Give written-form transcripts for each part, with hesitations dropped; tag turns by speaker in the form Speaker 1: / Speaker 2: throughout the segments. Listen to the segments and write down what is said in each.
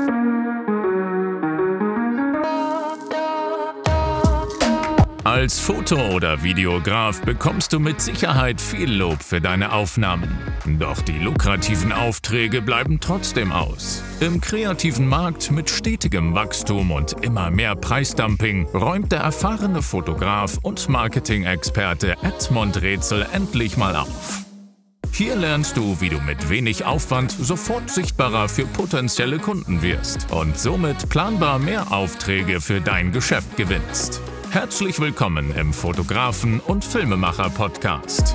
Speaker 1: Als Foto- oder Videograf bekommst du mit Sicherheit viel Lob für deine Aufnahmen. Doch die lukrativen Aufträge bleiben trotzdem aus. Im kreativen Markt mit stetigem Wachstum und immer mehr Preisdumping räumt der erfahrene Fotograf und Marketing-Experte Edmund Rätsel endlich mal auf. Hier lernst du, wie du mit wenig Aufwand sofort sichtbarer für potenzielle Kunden wirst und somit planbar mehr Aufträge für dein Geschäft gewinnst. Herzlich willkommen im Fotografen- und Filmemacher-Podcast.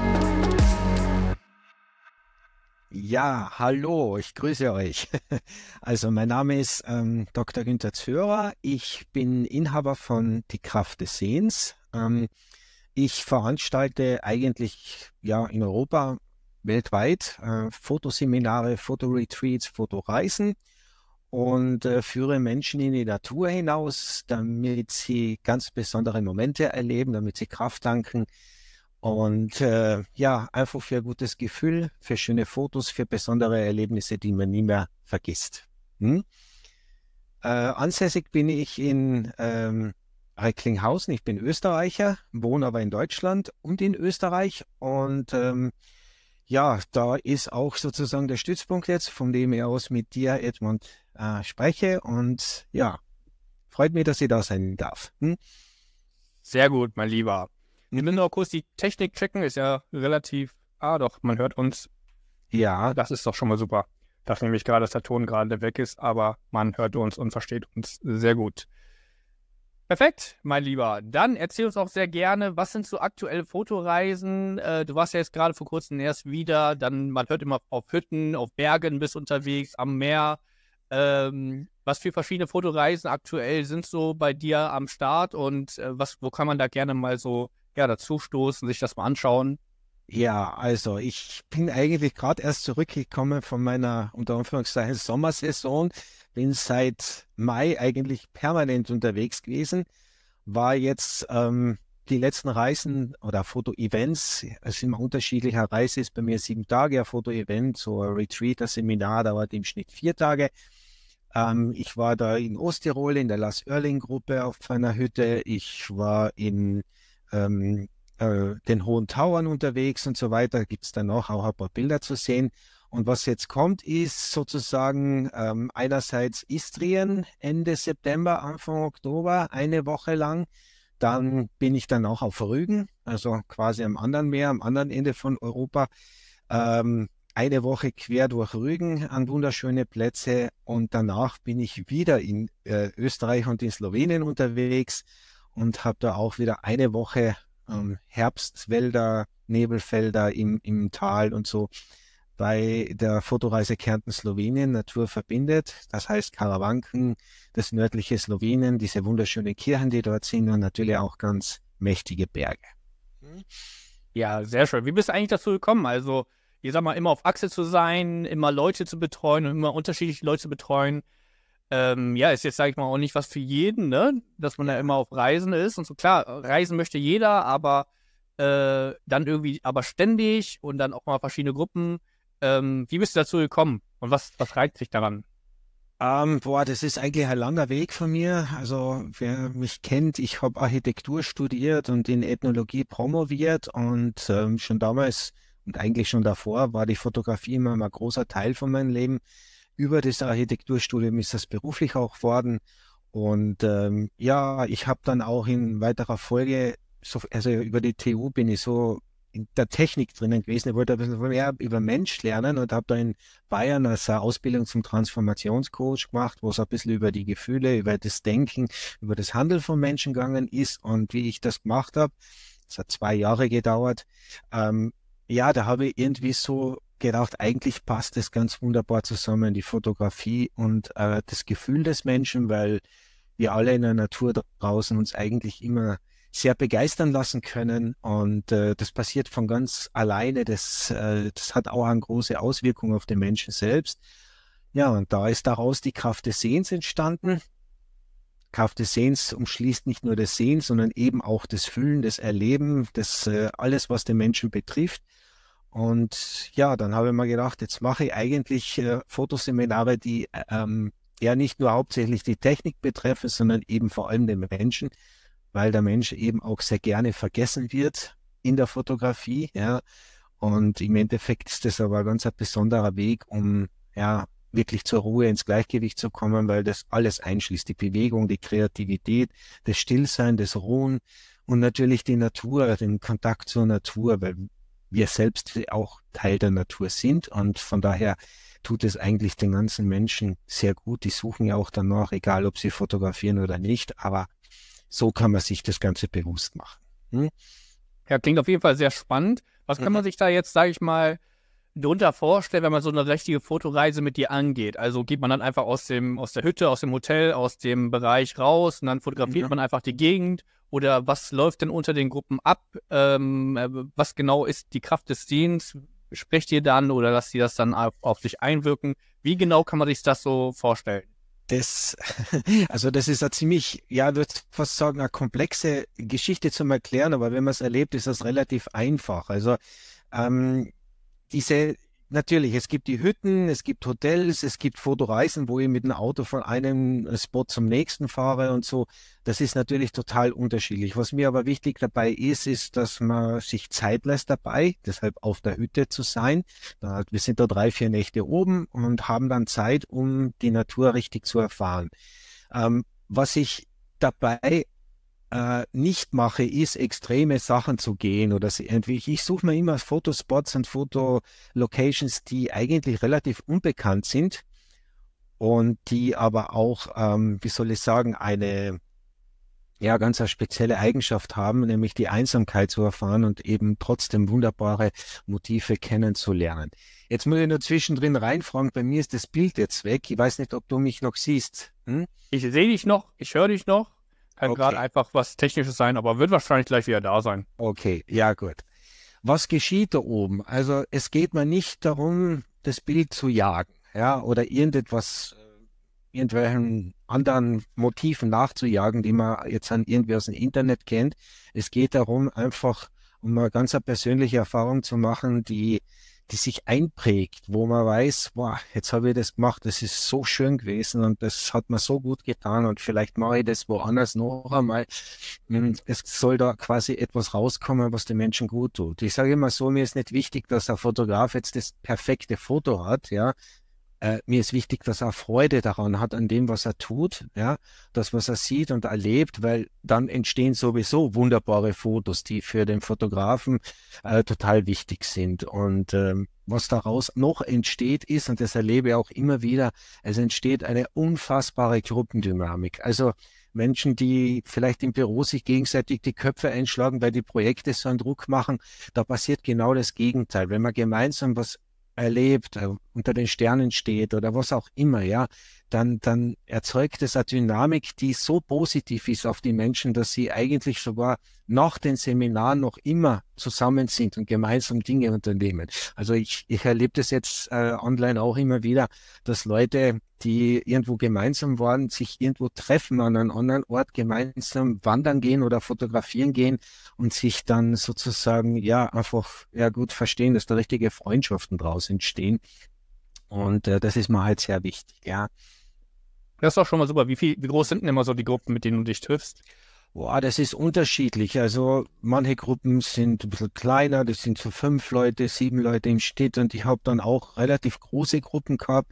Speaker 2: Ja, hallo, ich grüße euch. Also mein Name ist Dr. Günther Zöhrer. Ich bin Inhaber von Die Kraft des Sehens. Ich veranstalte eigentlich in Europa, weltweit Fotoseminare, Fotoretreats, Fotoreisen und führe Menschen in die Natur hinaus, damit sie ganz besondere Momente erleben, damit sie Kraft tanken und einfach für ein gutes Gefühl, für schöne Fotos, für besondere Erlebnisse, die man nie mehr vergisst. Ansässig bin ich in Recklinghausen. Ich bin Österreicher, wohne aber in Deutschland und in Österreich und da ist auch sozusagen der Stützpunkt jetzt, von dem ich aus mit dir, Edmund, spreche. Und ja, freut mich, dass ich da sein darf.
Speaker 3: Sehr gut, mein Lieber. Wir müssen noch kurz die Technik checken, ist ja relativ... doch, man hört uns.
Speaker 2: Ja.
Speaker 3: Das ist doch schon mal super. Ich dachte nämlich gerade, dass der Ton gerade weg ist, aber man hört uns und versteht uns sehr gut. Perfekt, mein Lieber. Dann erzähl uns auch sehr gerne, was sind so aktuelle Fotoreisen? Du warst ja jetzt gerade vor kurzem erst wieder, man hört immer auf Hütten, auf Bergen bist unterwegs, am Meer. Was für verschiedene Fotoreisen aktuell sind so bei dir am Start und wo kann man da gerne mal so dazu stoßen, sich das mal anschauen?
Speaker 2: Ja, also ich bin eigentlich gerade erst zurückgekommen von meiner, unter Anführungszeichen, Sommersaison. Bin seit Mai eigentlich permanent unterwegs gewesen. War jetzt die letzten Reisen oder Foto-Events, es ist immer unterschiedlicher. Reise ist bei mir 7 Tage, ein Foto-Event, so ein Retreat, ein Seminar dauert im Schnitt 4 Tage. Ich war da in Osttirol in der Lars Oerling-Gruppe auf einer Hütte. Ich war in den Hohen Tauern unterwegs und so weiter. Gibt es dann auch ein paar Bilder zu sehen. Und was jetzt kommt, ist sozusagen einerseits Istrien Ende September, Anfang Oktober, eine Woche lang. Dann bin ich dann auch auf Rügen, also quasi am anderen Meer, am anderen Ende von Europa. Eine Woche quer durch Rügen an wunderschöne Plätze und danach bin ich wieder in Österreich und in Slowenien unterwegs und habe da auch wieder eine Woche Herbstwälder, Nebelfelder im Tal und so bei der Fotoreise Kärnten-Slowenien Natur verbindet. Das heißt Karawanken, das nördliche Slowenien, diese wunderschönen Kirchen, die dort sind und natürlich auch ganz mächtige Berge.
Speaker 3: Ja, sehr schön. Wie bist du eigentlich dazu gekommen? Also, ich sag mal, immer auf Achse zu sein, immer Leute zu betreuen und immer unterschiedliche Leute zu betreuen. Ist jetzt, sag ich mal, auch nicht was für jeden, ne? Dass man da immer auf Reisen ist und so. Klar, reisen möchte jeder, aber dann irgendwie aber ständig und dann auch mal verschiedene Gruppen. Wie bist du dazu gekommen und was reizt dich daran?
Speaker 2: Das ist eigentlich ein langer Weg von mir. Also wer mich kennt, ich habe Architektur studiert und in Ethnologie promoviert und schon damals und eigentlich schon davor war die Fotografie immer ein großer Teil von meinem Leben. Über das Architekturstudium ist das beruflich auch geworden. Und ich habe dann auch in weiterer Folge, also über die TU bin ich so in der Technik drinnen gewesen. Ich wollte ein bisschen mehr über Mensch lernen und habe da in Bayern als eine Ausbildung zum Transformationscoach gemacht, wo es ein bisschen über die Gefühle, über das Denken, über das Handeln von Menschen gegangen ist und wie ich das gemacht habe. Das hat 2 Jahre gedauert. Da habe ich irgendwie so gedacht, eigentlich passt das ganz wunderbar zusammen, die Fotografie und das Gefühl des Menschen, weil wir alle in der Natur draußen uns eigentlich immer sehr begeistern lassen können und das passiert von ganz alleine. Das hat auch eine große Auswirkung auf den Menschen selbst. Ja, und da ist daraus die Kraft des Sehens entstanden. Kraft des Sehens umschließt nicht nur das Sehen, sondern eben auch das Fühlen, das Erleben, das alles, was den Menschen betrifft. Und ja, dann habe ich mir gedacht, jetzt mache ich eigentlich Fotoseminare, die ja nicht nur hauptsächlich die Technik betreffen, sondern eben vor allem den Menschen, weil der Mensch eben auch sehr gerne vergessen wird in der Fotografie, ja. Und im Endeffekt ist das aber ein ganz besonderer Weg, um ja wirklich zur Ruhe, ins Gleichgewicht zu kommen, weil das alles einschließt. Die Bewegung, die Kreativität, das Stillsein, das Ruhen und natürlich die Natur, den Kontakt zur Natur, weil wir selbst auch Teil der Natur sind und von daher tut es eigentlich den ganzen Menschen sehr gut. Die suchen ja auch danach, egal ob sie fotografieren oder nicht, aber so kann man sich das Ganze bewusst machen. Hm?
Speaker 3: Ja, klingt auf jeden Fall sehr spannend. Was kann man sich da jetzt, sage ich mal, drunter vorstellen, wenn man so eine richtige Fotoreise mit dir angeht? Also geht man dann einfach aus der Hütte, aus dem Hotel, aus dem Bereich raus und dann fotografiert man einfach die Gegend? Oder was läuft denn unter den Gruppen ab? Was genau ist die Kraft des Sehens? Sprecht ihr dann oder lasst ihr das dann auf sich einwirken? Wie genau kann man sich das so vorstellen?
Speaker 2: Also das ist eine ziemlich, ja, würde fast sagen, eine komplexe Geschichte zum Erklären, aber wenn man es erlebt, ist das relativ einfach. Also ähm, natürlich, es gibt die Hütten, es gibt Hotels, es gibt Fotoreisen, wo ich mit dem Auto von einem Spot zum nächsten fahre und so. Das ist natürlich total unterschiedlich. Was mir aber wichtig dabei ist, dass man sich Zeit lässt dabei, deshalb auf der Hütte zu sein. Wir sind da 3, 4 Nächte oben und haben dann Zeit, um die Natur richtig zu erfahren. Was ich dabei nicht mache, ist extreme Sachen zu gehen oder so irgendwie. Ich suche mir immer Fotospots und Fotolocations, die eigentlich relativ unbekannt sind und die aber auch, wie soll ich sagen, eine ganz eine spezielle Eigenschaft haben, nämlich die Einsamkeit zu erfahren und eben trotzdem wunderbare Motive kennenzulernen. Jetzt muss ich nur zwischendrin reinfragen, bei mir ist das Bild jetzt weg. Ich weiß nicht, ob du mich noch siehst. Hm?
Speaker 3: Ich sehe dich noch, ich höre dich noch. Kann
Speaker 2: Okay.
Speaker 3: gerade einfach was Technisches sein, aber wird wahrscheinlich gleich wieder da sein.
Speaker 2: Okay, ja gut. Was geschieht da oben? Also es geht mir nicht darum, das Bild zu jagen, ja, oder irgendwelchen anderen Motiven nachzujagen, die man jetzt an irgendwie aus dem Internet kennt. Es geht darum, einfach um eine ganz persönliche Erfahrung zu machen, die sich einprägt, wo man weiß, boah, jetzt habe ich das gemacht, das ist so schön gewesen und das hat mir so gut getan und vielleicht mache ich das woanders noch einmal. Es soll da quasi etwas rauskommen, was den Menschen gut tut. Ich sage immer so, mir ist nicht wichtig, dass ein Fotograf jetzt das perfekte Foto hat, ja. Mir ist wichtig, dass er Freude daran hat, an dem, was er tut, ja, das, was er sieht und erlebt, weil dann entstehen sowieso wunderbare Fotos, die für den Fotografen total wichtig sind. Und was daraus noch entsteht ist, und das erlebe ich auch immer wieder, es entsteht eine unfassbare Gruppendynamik. Also Menschen, die vielleicht im Büro sich gegenseitig die Köpfe einschlagen, weil die Projekte so einen Druck machen, da passiert genau das Gegenteil. Wenn man gemeinsam was erlebt, unter den Sternen steht oder was auch immer, ja, dann erzeugt es eine Dynamik, die so positiv ist auf die Menschen, dass sie eigentlich sogar nach den Seminaren noch immer zusammen sind und gemeinsam Dinge unternehmen. Also ich erlebe das jetzt online auch immer wieder, dass Leute, die irgendwo gemeinsam waren, sich irgendwo treffen an einem anderen Ort, gemeinsam wandern gehen oder fotografieren gehen und sich dann sozusagen einfach gut verstehen, dass da richtige Freundschaften draus entstehen. Und das ist mir halt sehr wichtig, ja.
Speaker 3: Das ist doch schon mal super. Wie groß sind denn immer so die Gruppen, mit denen du dich triffst?
Speaker 2: Boah, das ist unterschiedlich. Also manche Gruppen sind ein bisschen kleiner, das sind so 5 Leute, 7 Leute im Schnitt und ich habe dann auch relativ große Gruppen gehabt.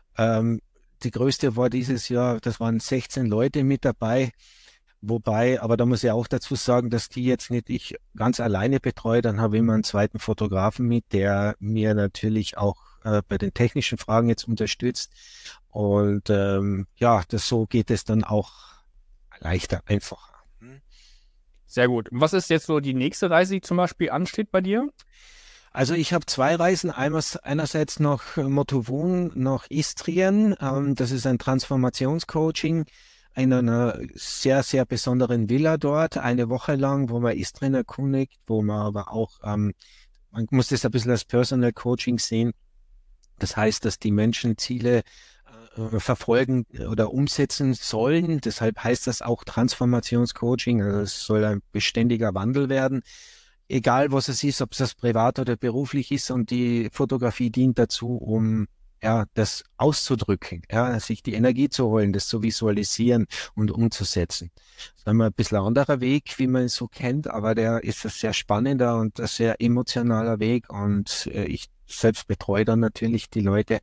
Speaker 2: Die größte war dieses Jahr, das waren 16 Leute mit dabei. Wobei, aber da muss ich auch dazu sagen, dass die jetzt nicht ich ganz alleine betreue. Dann habe ich immer einen zweiten Fotografen mit, der mir natürlich auch bei den technischen Fragen jetzt unterstützt. Und so geht es dann auch leichter, einfacher.
Speaker 3: Sehr gut. Und was ist jetzt so die nächste Reise, die zum Beispiel ansteht bei dir?
Speaker 2: Also ich habe 2 Reisen. Einerseits nach Motovun, nach Istrien. Das ist ein Transformationscoaching in einer sehr, sehr besonderen Villa dort, eine Woche lang, wo man Istrien erkundigt, wo man aber auch, man muss das ein bisschen als Personal Coaching sehen. Das heißt, dass die Menschen Ziele verfolgen oder umsetzen sollen. Deshalb heißt das auch Transformationscoaching. Also es soll ein beständiger Wandel werden. Egal was es ist, ob es das privat oder beruflich ist. Und die Fotografie dient dazu, um ja, das auszudrücken, ja, sich die Energie zu holen, das zu visualisieren und umzusetzen. Das ist einmal ein bisschen ein anderer Weg, wie man ihn so kennt, aber der ist ein sehr spannender und ein sehr emotionaler Weg und ich selbst betreue dann natürlich die Leute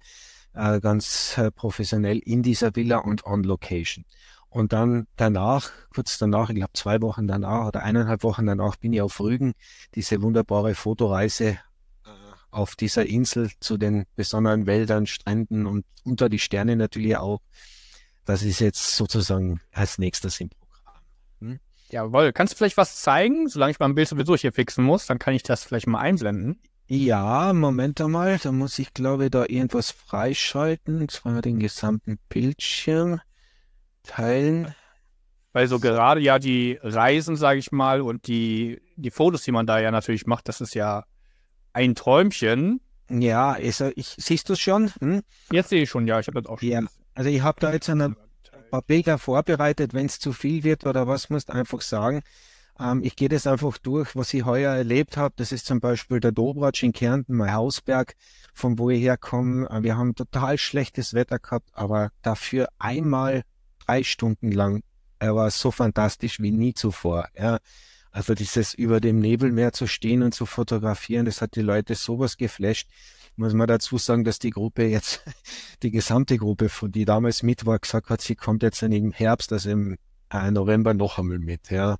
Speaker 2: ganz professionell in dieser Villa und on Location. Und dann danach, kurz danach, ich glaube 2 Wochen danach oder 1,5 Wochen danach, bin ich auf Rügen, diese wunderbare Fotoreise auf dieser Insel zu den besonderen Wäldern, Stränden und unter die Sterne natürlich auch. Das ist jetzt sozusagen als nächstes im Programm.
Speaker 3: Jawohl. Kannst du vielleicht was zeigen, solange ich mein Bild sowieso hier fixen muss? Dann kann ich das vielleicht mal einblenden.
Speaker 2: Ja, Moment einmal, da muss ich, glaube ich, da irgendwas freischalten. Jetzt wollen wir den gesamten Bildschirm teilen.
Speaker 3: Weil so gerade ja die Reisen, sage ich mal, und die Fotos, die man da ja natürlich macht, das ist ja ein Träumchen.
Speaker 2: Ja, siehst du es schon?
Speaker 3: Jetzt sehe ich schon, ja, ich habe das auch schon.
Speaker 2: Ja, also ich habe da jetzt ein paar Bilder vorbereitet. Wenn es zu viel wird oder was, musst du einfach sagen. Ich gehe das einfach durch, was ich heuer erlebt habe. Das ist zum Beispiel der Dobratsch in Kärnten, mein Hausberg, von wo ich herkomme. Wir haben total schlechtes Wetter gehabt, aber dafür einmal 3 Stunden lang. Er war so fantastisch wie nie zuvor. Ja. Also dieses über dem Nebelmeer zu stehen und zu fotografieren, das hat die Leute sowas geflasht. Muss man dazu sagen, dass die Gruppe jetzt, die gesamte Gruppe, von die damals mit war, gesagt hat, sie kommt jetzt dann im Herbst, also im November noch einmal mit. Ja.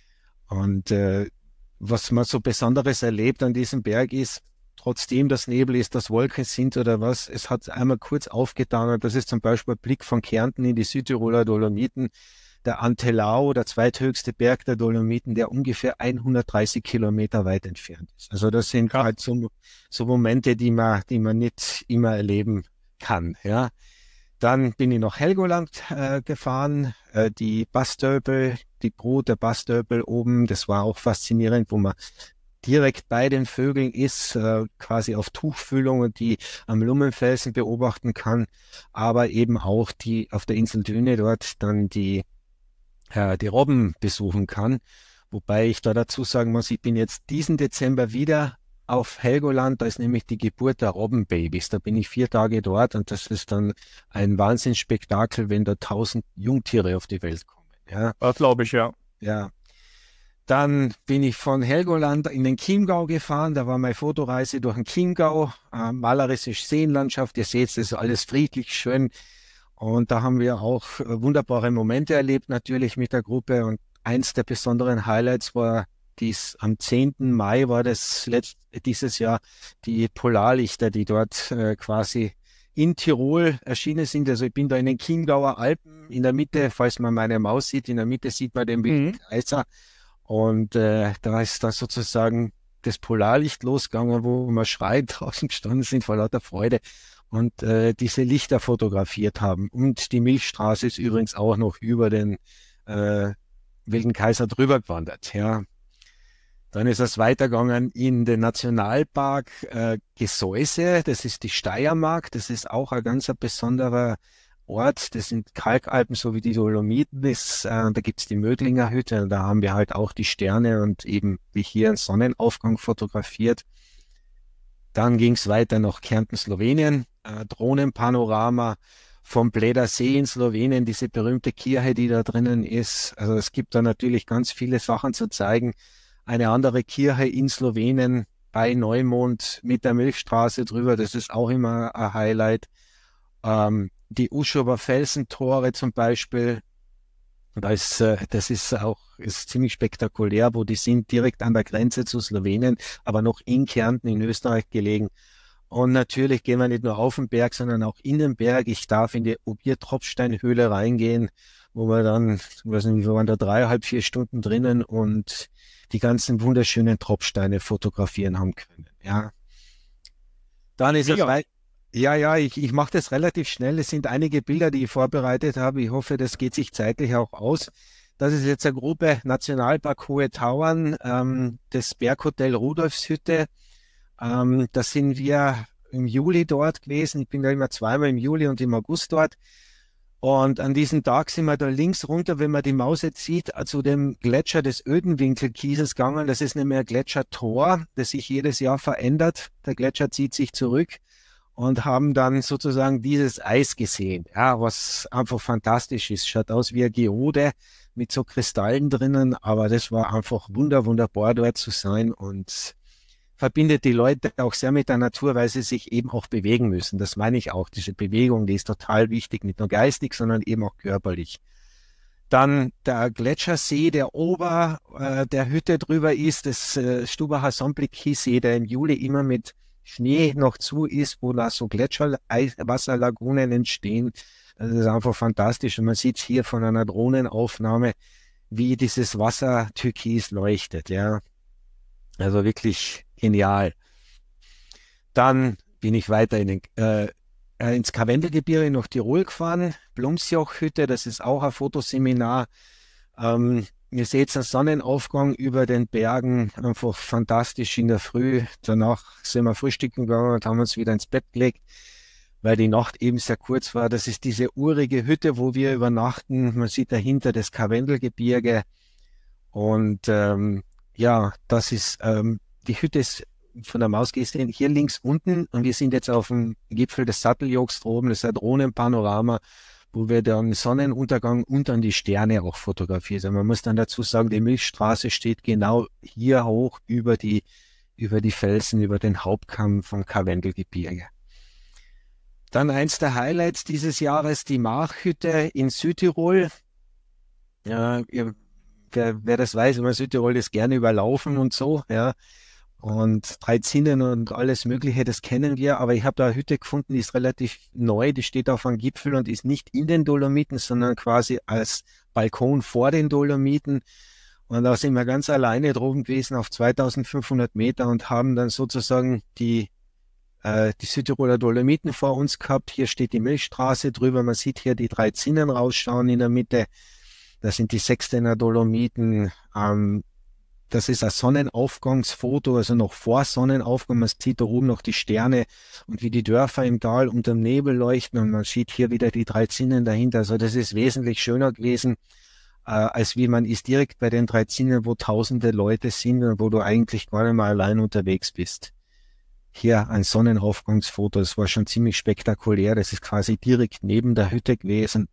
Speaker 2: Und was man so Besonderes erlebt an diesem Berg ist, trotzdem das Nebel ist, dass Wolken sind oder was, es hat einmal kurz aufgetan und das ist zum Beispiel ein Blick von Kärnten in die Südtiroler Dolomiten, der Antelau, der zweithöchste Berg der Dolomiten, der ungefähr 130 Kilometer weit entfernt ist. Also das sind halt so Momente, die man nicht immer erleben kann. Ja. Dann bin ich nach Helgoland gefahren, die Bastörpel, die Brut der Bastörpel oben, das war auch faszinierend, wo man direkt bei den Vögeln ist, quasi auf Tuchfühlung und die am Lummenfelsen beobachten kann, aber eben auch die auf der Insel Düne dort dann die Robben besuchen kann. Wobei ich da dazu sagen muss, ich bin jetzt diesen Dezember wieder auf Helgoland, da ist nämlich die Geburt der Robbenbabys. Da bin ich 4 Tage dort und das ist dann ein Wahnsinnsspektakel, wenn da 1000 Jungtiere auf die Welt kommen. Ja.
Speaker 3: Das glaube ich, ja.
Speaker 2: Ja. Dann bin ich von Helgoland in den Chiemgau gefahren. Da war meine Fotoreise durch den Chiemgau, malerische Seenlandschaft. Ihr seht, das ist alles friedlich, schön. Und da haben wir auch wunderbare Momente erlebt, natürlich mit der Gruppe. Und eins der besonderen Highlights war am 10. Mai war das dieses Jahr die Polarlichter, die dort quasi in Tirol erschienen sind. Also ich bin da in den Chiemgauer Alpen in der Mitte, falls man meine Maus sieht, in der Mitte sieht man den Wilden Kaiser. Und da ist dann sozusagen das Polarlicht losgegangen, wo wir schreiend draußen gestanden sind vor lauter Freude und diese Lichter fotografiert haben. Und die Milchstraße ist übrigens auch noch über den Wilden Kaiser drüber gewandert. Ja. Dann ist es weitergegangen in den Nationalpark Gesäuse. Das ist die Steiermark. Das ist auch ein ganz besonderer Ort. Das sind Kalkalpen, so wie die Dolomiten ist. Da gibt's die Möglinger Hütte. Da haben wir halt auch die Sterne und eben wie hier einen Sonnenaufgang fotografiert. Dann ging's weiter nach Kärnten, Slowenien. Drohnenpanorama vom Bleda See in Slowenien, diese berühmte Kirche, die da drinnen ist. Also es gibt da natürlich ganz viele Sachen zu zeigen. Eine andere Kirche in Slowenien bei Neumond mit der Milchstraße drüber, das ist auch immer ein Highlight. Die Uschower Felsentore zum Beispiel, das ist ziemlich spektakulär, wo die sind direkt an der Grenze zu Slowenien, aber noch in Kärnten in Österreich gelegen. Und natürlich gehen wir nicht nur auf den Berg, sondern auch in den Berg. Ich darf in die Obier-Tropfsteinhöhle reingehen, wo wir dann, ich weiß nicht, wir waren da 3,5, 4 Stunden drinnen und die ganzen wunderschönen Tropfsteine fotografieren haben können. Ja. Dann ist es weit. Ja, ich mache das relativ schnell. Es sind einige Bilder, die ich vorbereitet habe. Ich hoffe, das geht sich zeitlich auch aus. Das ist jetzt eine Gruppe Nationalpark Hohe Tauern, das Berghotel Rudolfshütte. Da sind wir im Juli dort gewesen. Ich bin da immer zweimal im Juli und im August dort. Und an diesem Tag sind wir da links runter, wenn man die Maus jetzt sieht, zu dem Gletscher des Ödenwinkelkieses gegangen. Das ist nämlich ein Gletschertor, das sich jedes Jahr verändert. Der Gletscher zieht sich zurück. und haben dann sozusagen dieses Eis gesehen, ja, was einfach fantastisch ist. Schaut aus wie eine Geode mit so Kristallen drinnen, aber das war einfach wunderbar dort zu sein und verbindet die Leute auch sehr mit der Natur, weil sie sich eben auch bewegen müssen. Das meine ich auch. Diese Bewegung, die ist total wichtig, nicht nur geistig, sondern eben auch körperlich. Dann der Gletschersee, der der Hütte drüber ist, das Stubacher Sompliky-See, der im Juli immer mit Schnee noch zu ist, wo da so Gletscherwasserlagunen entstehen. Das ist einfach fantastisch. Und man sieht hier von einer Drohnenaufnahme, wie dieses Wasser türkis leuchtet, ja. Also wirklich genial. Dann bin ich weiter ins Karwendelgebirge nach Tirol gefahren, Blumsjoch-Hütte, das ist auch ein Fotoseminar. Ihr seht einen Sonnenaufgang über den Bergen, einfach fantastisch in der Früh. Danach sind wir frühstücken gegangen und haben uns wieder ins Bett gelegt, weil die Nacht eben sehr kurz war. Das ist diese urige Hütte, wo wir übernachten. Man sieht dahinter das Karwendelgebirge. Und ja, das ist, die Hütte ist von der Maus gesehen hier links unten und wir sind jetzt auf dem Gipfel des Satteljochs droben. Das ist ein Drohnenpanorama, wo wir dann Sonnenuntergang und dann die Sterne auch fotografieren. Also man muss dann dazu sagen, die Milchstraße steht genau hier hoch über die Felsen, über den Hauptkamm vom Karwendelgebirge. Dann eins der Highlights dieses Jahres, die Machhütte in Südtirol. Ja, wer das weiß, immer Südtirol ist gerne überlaufen und so, ja. Und 3 Zinnen und alles Mögliche, das kennen wir. Aber ich habe da eine Hütte gefunden, die ist relativ neu, die steht auf einem Gipfel und ist nicht in den Dolomiten, sondern quasi als Balkon vor den Dolomiten. Und da sind wir ganz alleine droben gewesen auf 2500 Meter und haben dann sozusagen die Südtiroler Dolomiten vor uns gehabt. Hier steht die Milchstraße drüber. Man sieht hier die 3 Zinnen rausschauen in der Mitte. Das sind die Sechstener Dolomiten. Das ist ein Sonnenaufgangsfoto, also noch vor Sonnenaufgang. Man sieht da oben noch die Sterne und wie die Dörfer im Tal unterm Nebel leuchten und man sieht hier wieder die 3 Zinnen dahinter. Also das ist wesentlich schöner gewesen, als wie man ist direkt bei den 3 Zinnen, wo tausende Leute sind und wo du eigentlich gar nicht mal allein unterwegs bist. Hier ein Sonnenaufgangsfoto, das war schon ziemlich spektakulär. Das ist quasi direkt neben der Hütte gewesen.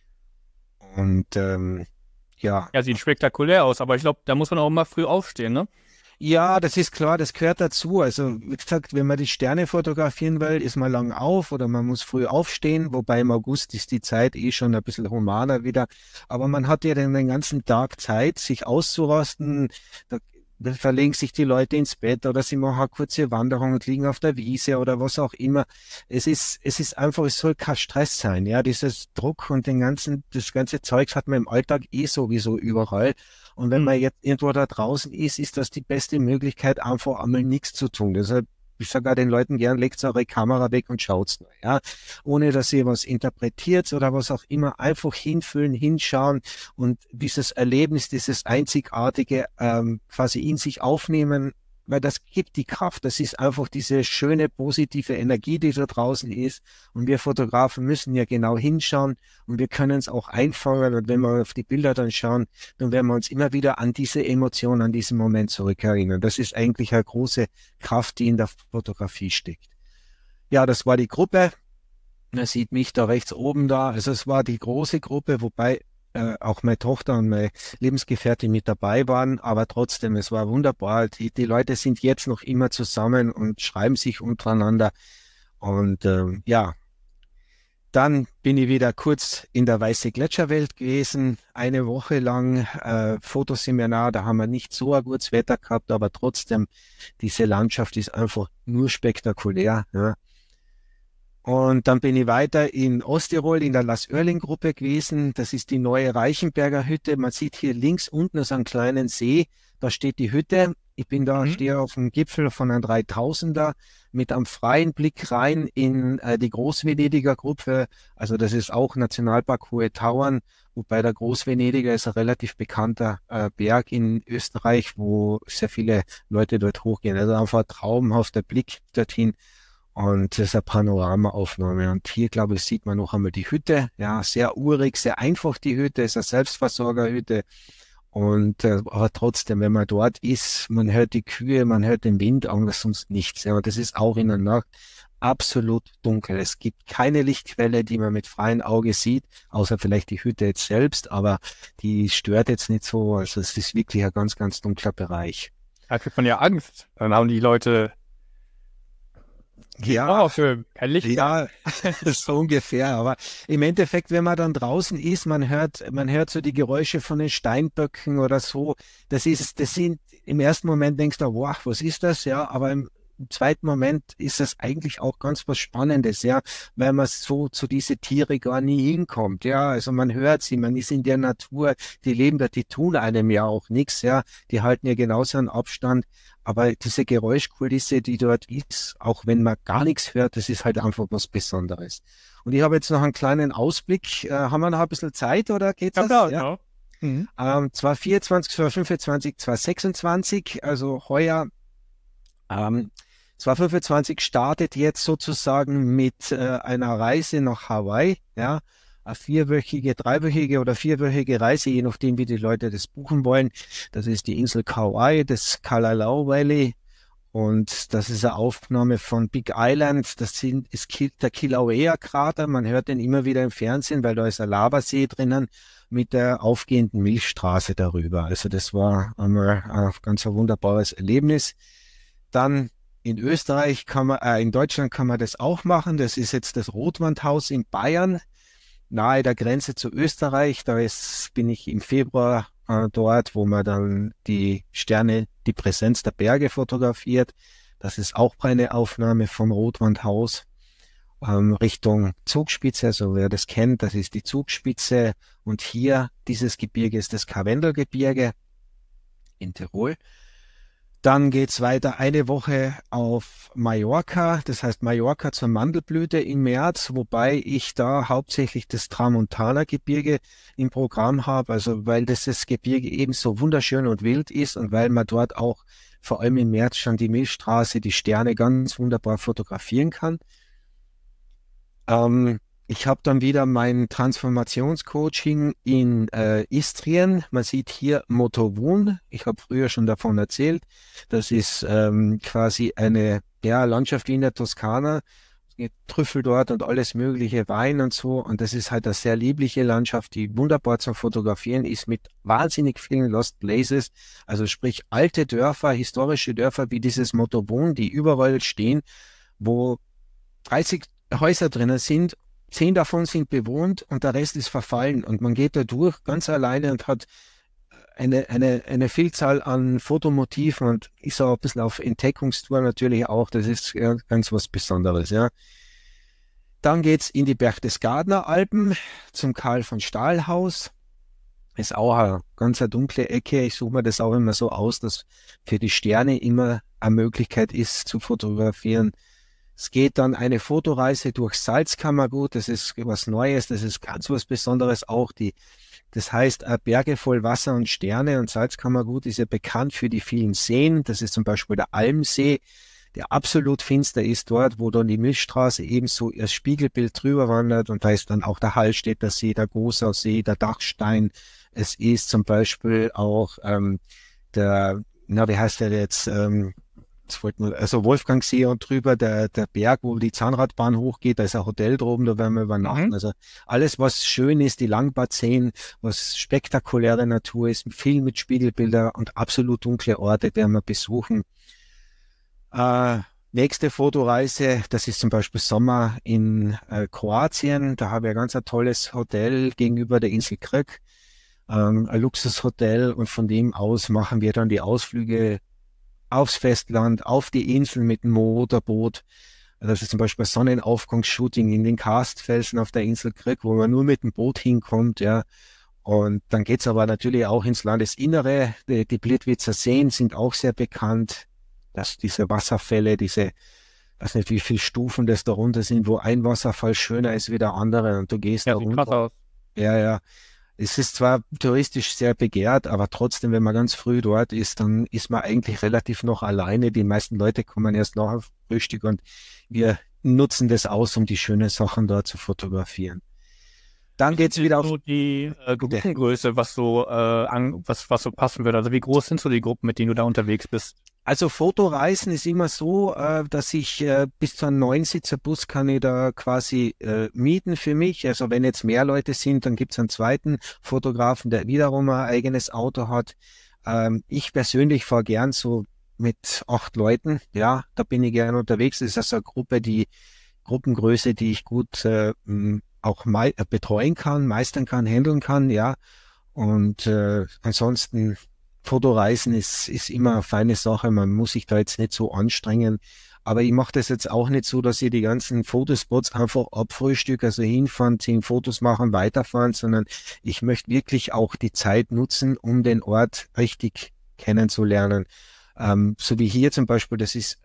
Speaker 2: Und ja.
Speaker 3: Ja, sieht spektakulär aus, aber ich glaube, da muss man auch mal früh aufstehen, ne?
Speaker 2: Ja, das ist klar, das gehört dazu. Also, wie gesagt, wenn man die Sterne fotografieren will, ist man lang auf oder man muss früh aufstehen, wobei im August ist die Zeit eh schon ein bisschen humaner wieder. Aber man hat ja den ganzen Tag Zeit, sich auszurasten. Da verlegen sich die Leute ins Bett oder sie machen eine kurze Wanderung und liegen auf der Wiese oder was auch immer. Es ist einfach, es soll kein Stress sein, ja. Dieses Druck und das ganze Zeugs hat man im Alltag eh sowieso überall. Und wenn man jetzt irgendwo da draußen ist das die beste Möglichkeit, einfach einmal nichts zu tun. Deshalb, ich sage auch den Leuten gern, legt eure Kamera weg und schaut's nur, ja. Ohne, dass ihr was interpretiert oder was auch immer, einfach hinfühlen, hinschauen und dieses Erlebnis, dieses Einzigartige, quasi in sich aufnehmen, weil das gibt die Kraft. Das ist einfach diese schöne, positive Energie, die da draußen ist. Und wir Fotografen müssen ja genau hinschauen und wir können es auch einfangen. Und wenn wir auf die Bilder dann schauen, dann werden wir uns immer wieder an diese Emotion, an diesen Moment zurückerinnern. Das ist eigentlich eine große Kraft, die in der Fotografie steckt. Ja, das war die Gruppe. Man sieht mich da rechts oben da. Also es war die große Gruppe, wobei auch meine Tochter und meine Lebensgefährtin mit dabei waren, aber trotzdem, es war wunderbar. Die Leute sind jetzt noch immer zusammen und schreiben sich untereinander. Und ja, dann bin ich wieder kurz in der Weiße Gletscherwelt gewesen, eine Woche lang Fotoseminar, da haben wir nicht so ein gutes Wetter gehabt, aber trotzdem, diese Landschaft ist einfach nur spektakulär. Ja. Und dann bin ich weiter in Osttirol in der Lass-Oerling-Gruppe gewesen. Das ist die neue Reichenberger Hütte. Man sieht hier links unten so einen kleinen See. Da steht die Hütte. Ich bin da, stehe auf dem Gipfel von einem 3000er mit einem freien Blick rein in die Großvenediger Gruppe. Also das ist auch Nationalpark Hohe Tauern, wobei der Großvenediger ist ein relativ bekannter Berg in Österreich, wo sehr viele Leute dort hochgehen. Also einfach ein traumhafter Blick dorthin. Und das ist eine Panoramaaufnahme. Und hier, glaube ich, sieht man noch einmal die Hütte. Ja, sehr urig, sehr einfach die Hütte. Ist eine Selbstversorgerhütte. Und aber trotzdem, wenn man dort ist, man hört die Kühe, man hört den Wind, aber sonst nichts. Ja, aber das ist auch in der Nacht absolut dunkel. Es gibt keine Lichtquelle, die man mit freiem Auge sieht, außer vielleicht die Hütte jetzt selbst, aber die stört jetzt nicht so. Also es ist wirklich ein ganz, ganz dunkler Bereich.
Speaker 3: Da kriegt man ja Angst. Dann haben die Leute Horrorfilm, kein Licht.
Speaker 2: Ja, so ungefähr. Aber im Endeffekt, wenn man dann draußen ist, man hört so die Geräusche von den Steinböcken oder so. Das sind, im ersten Moment denkst du, wow, was ist das? Ja, aber im zweiten Moment ist das eigentlich auch ganz was Spannendes, ja, weil man so zu diese Tiere gar nie hinkommt. Ja, also man hört sie, man ist in der Natur, die leben da, die tun einem ja auch nichts, ja, die halten ja genauso einen Abstand. Aber diese Geräuschkulisse, die dort ist, auch wenn man gar nichts hört, das ist halt einfach was Besonderes. Und ich habe jetzt noch einen kleinen Ausblick. Haben wir noch ein bisschen Zeit oder geht's das?
Speaker 3: Klar, ja.
Speaker 2: 2024, 2025, 2026, also heuer. 2025 startet jetzt sozusagen mit einer Reise nach Hawaii, ja, eine 4-wöchige, 3-wöchige oder 4-wöchige Reise, je nachdem, wie die Leute das buchen wollen. Das ist die Insel Kauai, das Kalalau Valley, und das ist eine Aufnahme von Big Island. ist der Kilauea-Krater. Man hört den immer wieder im Fernsehen, weil da ist ein Lavasee drinnen mit der aufgehenden Milchstraße darüber. Also das war einmal ein ganz wunderbares Erlebnis. Dann in Deutschland kann man das auch machen. Das ist jetzt das Rotwandhaus in Bayern, nahe der Grenze zu Österreich. Bin ich im Februar dort, wo man dann die Sterne, die Präsenz der Berge fotografiert. Das ist auch eine Aufnahme vom Rotwandhaus Richtung Zugspitze. Also wer das kennt, das ist die Zugspitze. Und hier, dieses Gebirge ist das Karwendelgebirge in Tirol. Dann geht's weiter eine Woche auf Mallorca, das heißt Mallorca zur Mandelblüte im März, wobei ich da hauptsächlich das Tramontana-Gebirge im Programm habe, also weil das Gebirge eben so wunderschön und wild ist und weil man dort auch vor allem im März schon die Milchstraße, die Sterne ganz wunderbar fotografieren kann. Ich habe dann wieder mein Transformationscoaching in Istrien. Man sieht hier Motovun. Ich habe früher schon davon erzählt. Das ist quasi eine Landschaft wie in der Toskana. Es gibt Trüffel dort und alles mögliche, Wein und so. Und das ist halt eine sehr liebliche Landschaft, die wunderbar zum Fotografieren ist, mit wahnsinnig vielen Lost Places. Also sprich alte Dörfer, historische Dörfer wie dieses Motovun, die überall stehen, wo 30 Häuser drinnen sind. 10 davon sind bewohnt und der Rest ist verfallen, und man geht da durch ganz alleine und hat eine Vielzahl an Fotomotiven und ist auch ein bisschen auf Entdeckungstour natürlich auch. Das ist ganz was Besonderes, ja. Dann geht's in die Berchtesgadener Alpen zum Karl von Stahl Haus. Ist auch eine ganz dunkle Ecke. Ich suche mir das auch immer so aus, dass für die Sterne immer eine Möglichkeit ist zu fotografieren. Es geht dann eine Fotoreise durch Salzkammergut, das ist was Neues, das ist ganz was Besonderes auch. Das heißt, Berge voll Wasser und Sterne, und Salzkammergut ist ja bekannt für die vielen Seen. Das ist zum Beispiel der Almsee, der absolut finster ist dort, wo dann die Milchstraße ebenso ihr Spiegelbild drüber wandert, und da ist dann auch der Hallstätter See, der Großausee, der Dachstein. Es ist zum Beispiel auch wie heißt der jetzt, also Wolfgangsee und drüber der Berg, wo die Zahnradbahn hochgeht, da ist ein Hotel droben, da werden wir übernachten. Also alles, was schön ist, die Langbad-Seen, was spektakuläre Natur ist, viel mit Spiegelbilder und absolut dunkle Orte werden wir besuchen. Nächste Fotoreise, das ist zum Beispiel Sommer in Kroatien. Da habe ich ein ganz tolles Hotel gegenüber der Insel Krk, ein Luxushotel, und von dem aus machen wir dann die Ausflüge aufs Festland, auf die Insel mit dem Motorboot. Das ist zum Beispiel Sonnenaufgangsshooting in den Karstfelsen auf der Insel Krk, wo man nur mit dem Boot hinkommt, ja. Und dann geht's aber natürlich auch ins Landesinnere. Die Plitvicer Seen sind auch sehr bekannt, dass diese Wasserfälle, weiß nicht, wie viele Stufen das da runter sind, wo ein Wasserfall schöner ist wie der andere, und du gehst da runter. Krass aus. Ja. Es ist zwar touristisch sehr begehrt, aber trotzdem, wenn man ganz früh dort ist, dann ist man eigentlich relativ noch alleine. Die meisten Leute kommen erst nach dem Frühstück, und wir nutzen das aus, um die schönen Sachen dort zu fotografieren. Dann geht's wieder auf
Speaker 3: die Gruppengröße, was so passen würde. Also wie groß sind so die Gruppen, mit denen du da unterwegs bist?
Speaker 2: Also Fotoreisen ist immer so, dass ich bis zu einem 9-Sitzer-Bus kann ich da quasi mieten für mich. Also wenn jetzt mehr Leute sind, dann gibt's einen zweiten Fotografen, der wiederum ein eigenes Auto hat. Ich persönlich fahre gern so mit 8 Leuten. Ja, da bin ich gern unterwegs. Das ist also eine Gruppe, die Gruppengröße, die ich gut auch betreuen kann, meistern kann, handeln kann. Ja, und ansonsten Fotoreisen ist immer eine feine Sache. Man muss sich da jetzt nicht so anstrengen. Aber ich mache das jetzt auch nicht so, dass ich die ganzen Fotospots einfach abfrühstücke, also hinfahren, 10 Fotos machen, weiterfahren, sondern ich möchte wirklich auch die Zeit nutzen, um den Ort richtig kennenzulernen. So wie hier zum Beispiel, das ist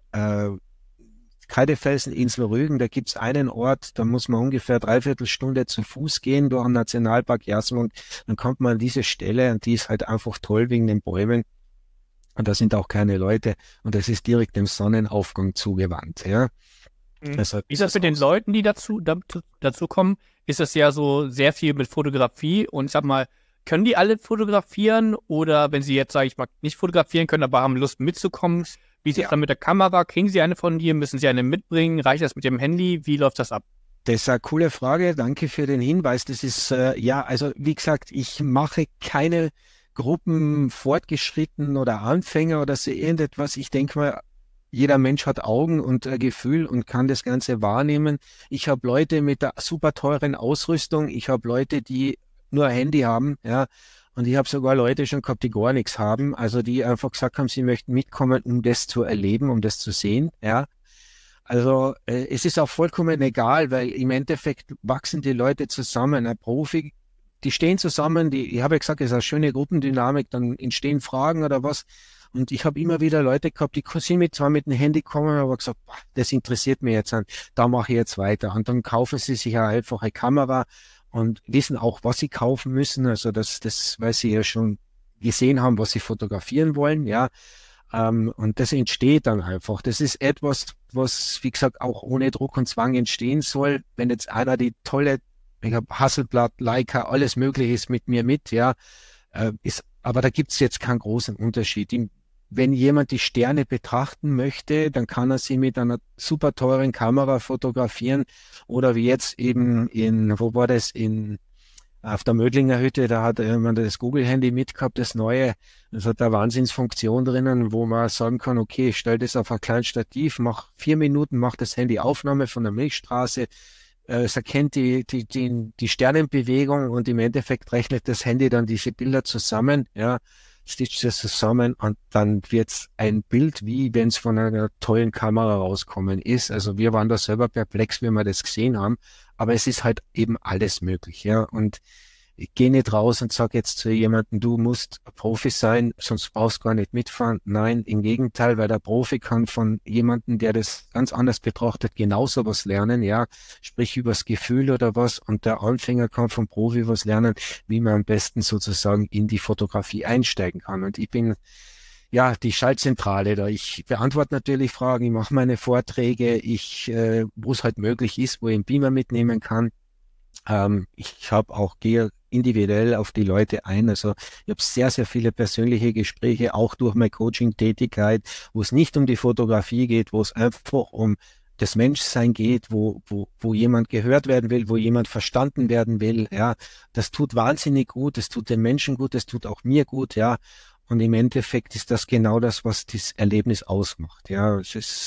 Speaker 2: Kreidefelsen, Insel Rügen, da gibt's einen Ort, da muss man ungefähr 3/4 Stunde zu Fuß gehen durch den Nationalpark Jasmund. Dann kommt man an diese Stelle und die ist halt einfach toll wegen den Bäumen. Und da sind auch keine Leute und das ist direkt dem Sonnenaufgang zugewandt. Ja.
Speaker 3: Deshalb ist das mit den Leuten, die dazu kommen? Ist das ja so sehr viel mit Fotografie und ich sag mal, können die alle fotografieren oder wenn sie jetzt, sage ich mal, nicht fotografieren können, aber haben Lust mitzukommen, wie ist es dann mit der Kamera? Kriegen sie eine von dir? Müssen sie eine mitbringen? Reicht das mit dem Handy? Wie läuft das ab?
Speaker 2: Das ist eine coole Frage. Danke für den Hinweis. Das ist, also wie gesagt, ich mache keine Gruppen fortgeschritten oder Anfänger oder so irgendetwas. Ich denke mal, jeder Mensch hat Augen und Gefühl und kann das Ganze wahrnehmen. Ich habe Leute mit der super teuren Ausrüstung. Ich habe Leute, die nur ein Handy haben, ja. Und ich habe sogar Leute schon gehabt, die gar nichts haben. Also die einfach gesagt haben, sie möchten mitkommen, um das zu erleben, um das zu sehen, ja. Also es ist auch vollkommen egal, weil im Endeffekt wachsen die Leute zusammen. Ein Profi, die stehen zusammen, ich habe ja gesagt, es ist eine schöne Gruppendynamik, dann entstehen Fragen oder was. Und ich habe immer wieder Leute gehabt, die sind zwar mit dem Handy gekommen, aber gesagt, boah, das interessiert mich jetzt, da mache ich jetzt weiter. Und dann kaufen sie sich eine einfache Kamera und wissen auch, was sie kaufen müssen. Also das, weil sie ja schon gesehen haben, was sie fotografieren wollen, ja. Und das entsteht dann einfach. Das ist etwas, was, wie gesagt, auch ohne Druck und Zwang entstehen soll. Wenn jetzt einer die tolle, ich habe Hasselblad, Leica, alles Mögliche ist mit mir mit, ja, aber da gibt's jetzt keinen großen Unterschied. Wenn jemand die Sterne betrachten möchte, dann kann er sie mit einer super teuren Kamera fotografieren oder wie jetzt eben auf der Mödlinger Hütte, da hat jemand das Google-Handy mitgehabt, das neue. Das hat eine Wahnsinnsfunktion drinnen, wo man sagen kann, okay, ich stelle das auf ein kleines Stativ, mach 4 Minuten, mach das Handy Aufnahme von der Milchstraße, es erkennt die Sternenbewegung und im Endeffekt rechnet das Handy dann diese Bilder zusammen, ja, stitcht das zusammen und dann wird's ein Bild, wie wenn es von einer tollen Kamera rauskommen ist. Also wir waren da selber perplex, wie wir das gesehen haben, aber es ist halt eben alles möglich, ja, und ich gehe nicht raus und sage jetzt zu jemandem, du musst Profi sein, sonst brauchst du gar nicht mitfahren. Nein, im Gegenteil, weil der Profi kann von jemandem, der das ganz anders betrachtet, genauso was lernen, ja, sprich übers Gefühl oder was. Und der Anfänger kann vom Profi was lernen, wie man am besten sozusagen in die Fotografie einsteigen kann. Und ich bin ja die Schaltzentrale da. Ich beantworte natürlich Fragen, ich mache meine Vorträge, wo es halt möglich ist, wo ich einen Beamer mitnehmen kann. Ich habe auch gehe individuell auf die Leute ein. Also ich habe sehr, sehr viele persönliche Gespräche, auch durch meine Coaching-Tätigkeit, wo es nicht um die Fotografie geht, wo es einfach um das Menschsein geht, wo jemand gehört werden will, wo jemand verstanden werden will. Ja, das tut wahnsinnig gut, das tut den Menschen gut, das tut auch mir gut. Ja, und im Endeffekt ist das genau das, was das Erlebnis ausmacht. Ja,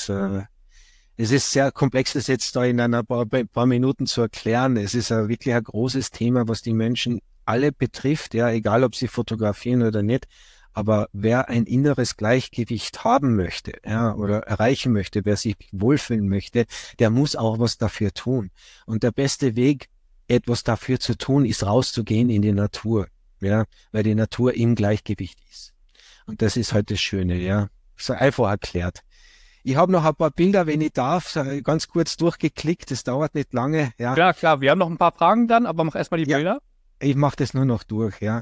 Speaker 2: es ist sehr komplex, das jetzt da in ein paar Minuten zu erklären. Es ist wirklich ein großes Thema, was die Menschen alle betrifft, ja, egal ob sie fotografieren oder nicht. Aber wer ein inneres Gleichgewicht haben möchte, ja, oder erreichen möchte, wer sich wohlfühlen möchte, der muss auch was dafür tun. Und der beste Weg, etwas dafür zu tun, ist rauszugehen in die Natur, ja, weil die Natur im Gleichgewicht ist. Und das ist halt das Schöne, ja. So einfach erklärt. Ich habe noch ein paar Bilder, wenn ich darf, ganz kurz durchgeklickt, das dauert nicht lange. Ja,
Speaker 3: Klar, wir haben noch ein paar Fragen dann, aber mach erstmal die Bilder.
Speaker 2: Ich mache das nur noch durch, ja.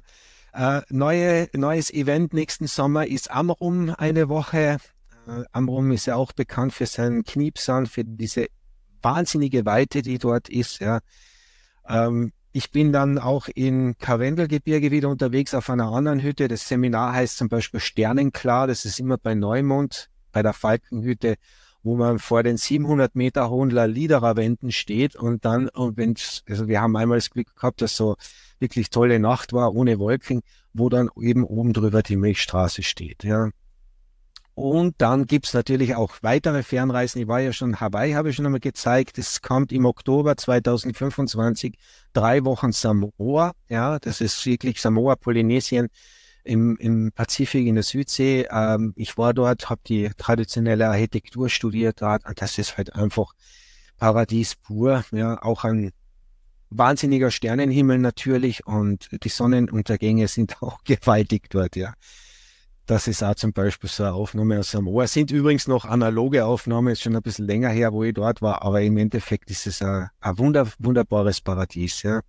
Speaker 2: Neues Event nächsten Sommer ist Amrum eine Woche. Amrum ist ja auch bekannt für seinen Kniepsand, für diese wahnsinnige Weite, die dort ist, ja. Ich bin dann auch in Karwendelgebirge wieder unterwegs auf einer anderen Hütte. Das Seminar heißt zum Beispiel Sternenklar. Das ist immer bei Neumond, bei der Falkenhütte, wo man vor den 700 Meter hohen Lalidera Wänden steht und dann, also wir haben einmal das Glück gehabt, dass so wirklich tolle Nacht war, ohne Wolken, wo dann eben oben drüber die Milchstraße steht, ja. Und dann gibt's natürlich auch weitere Fernreisen. Ich war ja schon Hawaii, habe ich schon einmal gezeigt. Es kommt im Oktober 2025 3 Wochen Samoa. Ja, das ist wirklich Samoa, Polynesien im Pazifik, in der Südsee. Ich war dort, habe die traditionelle Architektur studiert dort. Und das ist halt einfach Paradies pur. Ja, auch ein wahnsinniger Sternenhimmel natürlich. Und die Sonnenuntergänge sind auch gewaltig dort, ja. Das ist auch zum Beispiel so eine Aufnahme aus Samoa. Sind übrigens noch analoge Aufnahmen, ist schon ein bisschen länger her, wo ich dort war, aber im Endeffekt ist es ein wunderbares Paradies. Ja.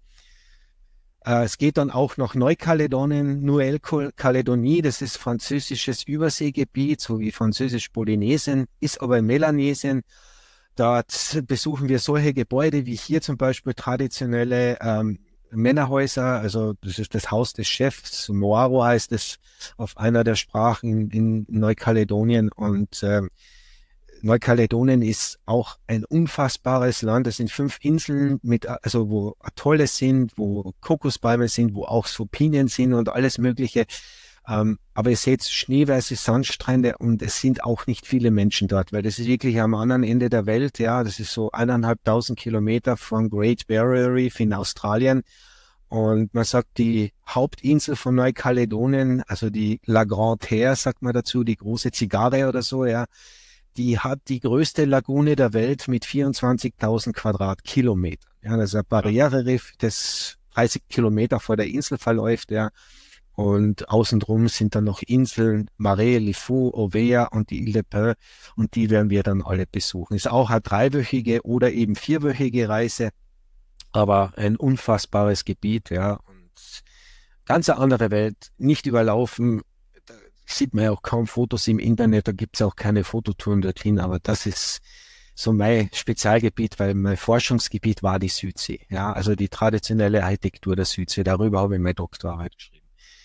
Speaker 2: Es geht dann auch nach Neukaledonien, Nouvelle-Calédonie, das ist französisches Überseegebiet, so wie französisch-Polynesien, ist aber in Melanesien. Dort besuchen wir solche Gebäude wie hier zum Beispiel traditionelle Männerhäuser, also das ist das Haus des Chefs, Moaro heißt es auf einer der Sprachen in Neukaledonien und Neukaledonien ist auch ein unfassbares Land. Das sind 5 Inseln also wo Atolle sind, wo Kokosbäume sind, wo auch so Pinien sind und alles Mögliche. Aber ihr seht schneeweiße Sandstrände und es sind auch nicht viele Menschen dort, weil das ist wirklich am anderen Ende der Welt. Ja, das ist so 1.500 Kilometer vom Great Barrier Reef in Australien. Und man sagt, die Hauptinsel von Neukaledonien, also die La Grande-Terre, sagt man dazu, die große Zigarre oder so, ja, die hat die größte Lagune der Welt mit 24.000 Quadratkilometern. Ja, das ist ein Barriereriff, das 30 Kilometer vor der Insel verläuft, ja. Und außenrum sind dann noch Inseln, Marais, Lifou, Ovea und die Ile de Pin. Und die werden wir dann alle besuchen. Ist auch eine 3-wöchige oder eben 4-wöchige Reise. Aber ein unfassbares Gebiet, ja. Und ganz eine andere Welt, nicht überlaufen. Da sieht man ja auch kaum Fotos im Internet. Da gibt's auch keine Fototouren dorthin. Aber das ist so mein Spezialgebiet, weil mein Forschungsgebiet war die Südsee. Ja, also die traditionelle Architektur der Südsee. Darüber habe ich meine Doktorarbeit geschrieben.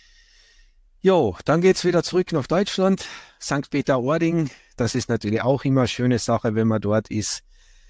Speaker 2: Jo, dann geht's wieder zurück nach Deutschland, St. Peter-Ording. Das ist natürlich auch immer eine schöne Sache, wenn man dort ist.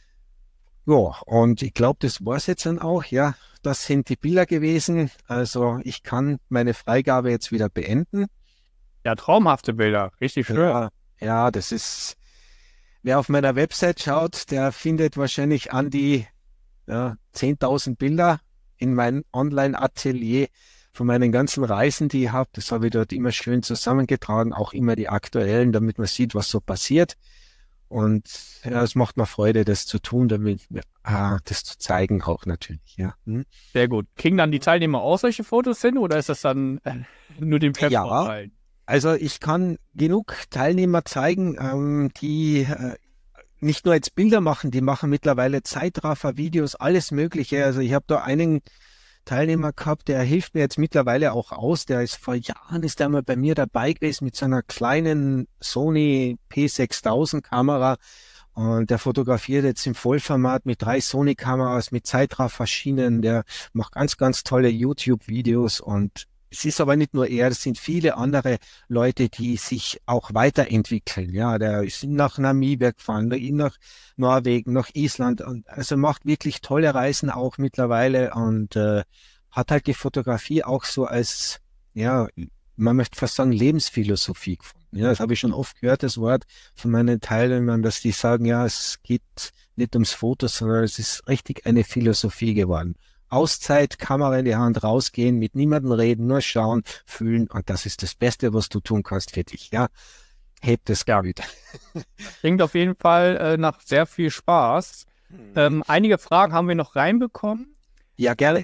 Speaker 2: Ja, und ich glaube, das war's jetzt dann auch. Ja, das sind die Bilder gewesen. Also ich kann meine Freigabe jetzt wieder beenden.
Speaker 3: Ja, traumhafte Bilder, richtig schön.
Speaker 2: Ja, das ist, wer auf meiner Website schaut, der findet wahrscheinlich an die 10.000 Bilder in meinem Online-Atelier von meinen ganzen Reisen, die ich habe. Das habe ich dort immer schön zusammengetragen, auch immer die aktuellen, damit man sieht, was so passiert. Und ja, es macht mir Freude, das zu tun, damit das zu zeigen auch natürlich. Ja.
Speaker 3: Sehr gut. Kriegen dann die Teilnehmer auch solche Fotos hin oder ist das dann nur dem Chef vorenthalten?
Speaker 2: Also ich kann genug Teilnehmer zeigen, die nicht nur jetzt Bilder machen, die machen mittlerweile Zeitraffer, Videos, alles Mögliche. Also ich habe da einen Teilnehmer gehabt, der hilft mir jetzt mittlerweile auch aus. Der ist vor Jahren, ist der mal bei mir dabei gewesen mit seiner kleinen Sony P6000 Kamera und der fotografiert jetzt im Vollformat mit 3 Sony Kameras, mit Zeitraffer-Schienen. Der macht ganz, ganz tolle YouTube-Videos und es ist aber nicht nur er, es sind viele andere Leute, die sich auch weiterentwickeln. Ja, der ist nach Namibia gefahren, nach Norwegen, nach Island und also macht wirklich tolle Reisen auch mittlerweile und hat halt die Fotografie auch so als, ja, man möchte fast sagen, Lebensphilosophie gefunden. Ja, das habe ich schon oft gehört, das Wort von meinen Teilnehmern, dass die sagen, ja, es geht nicht ums Foto, sondern es ist richtig eine Philosophie geworden. Auszeit, Kamera in die Hand, rausgehen, mit niemandem reden, nur schauen, fühlen und das ist das Beste, was du tun kannst für dich, ja. Hebt es gar wieder.
Speaker 3: Klingt auf jeden Fall nach sehr viel Spaß. Einige Fragen haben wir noch reinbekommen.
Speaker 2: Ja, gerne.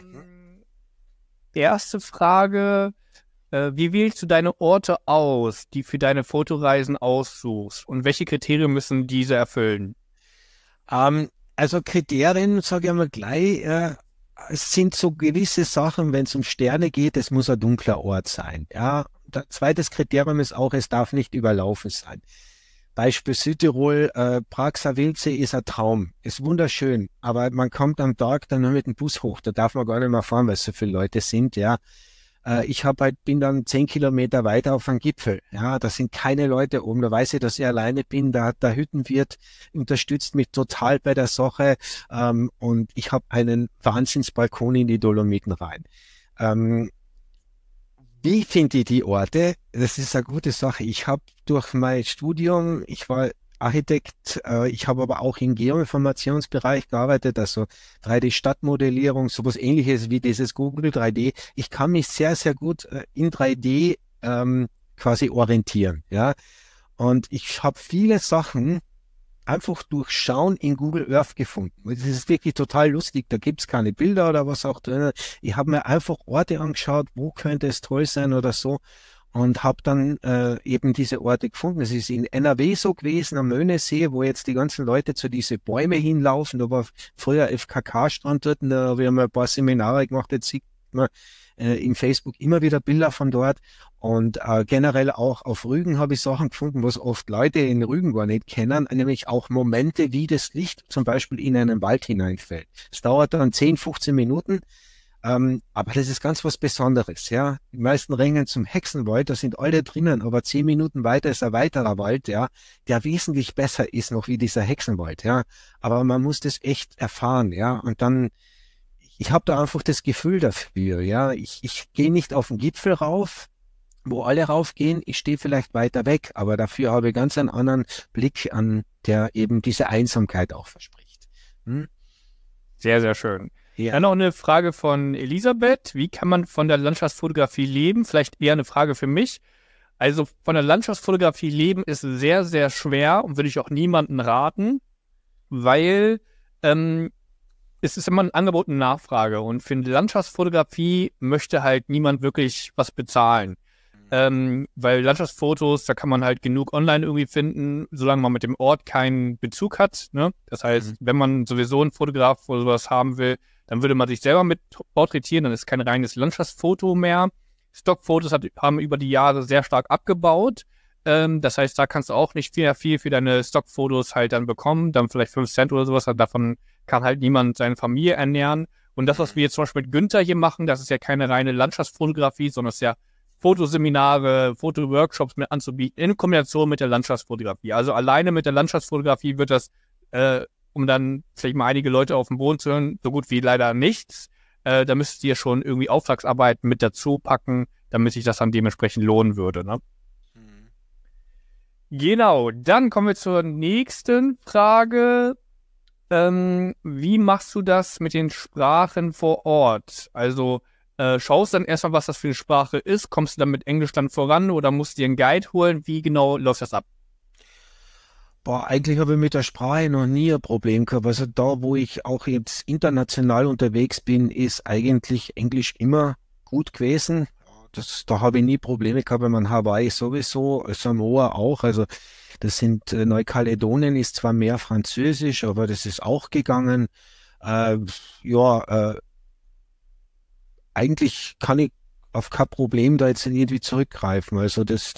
Speaker 3: Erste Frage, wie wählst du deine Orte aus, die für deine Fotoreisen aussuchst und welche Kriterien müssen diese erfüllen?
Speaker 2: Also Kriterien, sage ich einmal gleich, es sind so gewisse Sachen, wenn es um Sterne geht, es muss ein dunkler Ort sein. Ja, zweites Kriterium ist auch, es darf nicht überlaufen sein. Beispiel Südtirol, Prag-Savilce ist ein Traum, ist wunderschön, aber man kommt am Tag dann nur mit dem Bus hoch, da darf man gar nicht mehr fahren, weil so viele Leute sind, ja. Bin dann 10 Kilometer weiter auf einem Gipfel, ja, da sind keine Leute oben, da weiß ich, dass ich alleine bin, der Hüttenwirt unterstützt mich total bei der Sache, und ich habe einen Wahnsinnsbalkon in die Dolomiten rein. Wie finde ich die Orte? Das ist eine gute Sache. Ich habe durch mein Studium, ich war Architekt, ich habe aber auch im Geoinformationsbereich gearbeitet, also 3D-Stadtmodellierung, sowas Ähnliches wie dieses Google 3D. Ich kann mich sehr, sehr gut in 3D quasi orientieren, ja. Und ich habe viele Sachen einfach durch Schauen in Google Earth gefunden. Das ist wirklich total lustig. Da gibt's keine Bilder oder was auch drin. Ich habe mir einfach Orte angeschaut, wo könnte es toll sein oder so, und habe dann eben diese Orte gefunden. Es ist in NRW so gewesen, am Möhnesee, wo jetzt die ganzen Leute zu diese Bäume hinlaufen. Da war früher FKK-Strand dort, und da haben wir ein paar Seminare gemacht. Jetzt sieht man in Facebook immer wieder Bilder von dort. Und generell auch auf Rügen habe ich Sachen gefunden, was oft Leute in Rügen gar nicht kennen, nämlich auch Momente, wie das Licht zum Beispiel in einen Wald hineinfällt. Es dauert dann 10, 15 Minuten, aber das ist ganz was Besonderes. Ja, die meisten rennen zum Hexenwald, da sind alle drinnen, aber 10 Minuten weiter ist ein weiterer Wald, ja, der wesentlich besser ist noch wie dieser Hexenwald. Ja, aber man muss das echt erfahren, ja, und dann ich habe da einfach das Gefühl dafür, ja. Ich gehe nicht auf den Gipfel rauf, wo alle raufgehen. Ich stehe vielleicht weiter weg, aber dafür habe ich ganz einen anderen Blick an, der eben diese Einsamkeit auch verspricht. Hm?
Speaker 3: Sehr, sehr schön.
Speaker 2: Ja.
Speaker 3: Dann noch eine Frage von Elisabeth. Wie kann man von der Landschaftsfotografie leben? Vielleicht eher eine Frage für mich. Also von der Landschaftsfotografie leben ist sehr, sehr schwer und würde ich auch niemandem raten, weil es ist immer ein Angebot und Nachfrage. Und für die Landschaftsfotografie möchte halt niemand wirklich was bezahlen. Weil Landschaftsfotos, da kann man halt genug online irgendwie finden, solange man mit dem Ort keinen Bezug hat. Ne? Das heißt, wenn man sowieso einen Fotograf oder sowas haben will, dann würde man sich selber mit porträtieren, dann ist kein reines Landschaftsfoto mehr. Stockfotos haben über die Jahre sehr stark abgebaut. Das heißt, da kannst du auch nicht viel für deine Stockfotos halt dann bekommen, dann vielleicht 5 Cent oder sowas, davon kann halt niemand seine Familie ernähren. Und das, was wir jetzt zum Beispiel mit Günther hier machen, das ist ja keine reine Landschaftsfotografie, sondern es ist ja Fotoseminare, Fotoworkshops mit anzubieten, in Kombination mit der Landschaftsfotografie. Also alleine mit der Landschaftsfotografie wird das, um dann vielleicht mal einige Leute auf den Boden zu hören, so gut wie leider nichts. Da müsstet ihr schon irgendwie Auftragsarbeit mit dazu packen, damit sich das dann dementsprechend lohnen würde, ne? Genau, dann kommen wir zur nächsten Frage. Wie machst du das mit den Sprachen vor Ort? Also schaust dann erstmal, was das für eine Sprache ist, kommst du dann mit Englisch dann voran oder musst du dir einen Guide holen? Wie genau läuft das ab?
Speaker 2: Boah, eigentlich habe ich mit der Sprache noch nie ein Problem gehabt. Also da, wo ich auch jetzt international unterwegs bin, ist eigentlich Englisch immer gut gewesen. Da habe ich nie Probleme gehabt, wenn man Hawaii sowieso, Samoa auch. Also das sind Neukaledonien ist zwar mehr Französisch, aber das ist auch gegangen. Eigentlich kann ich auf kein Problem da jetzt irgendwie zurückgreifen. Also das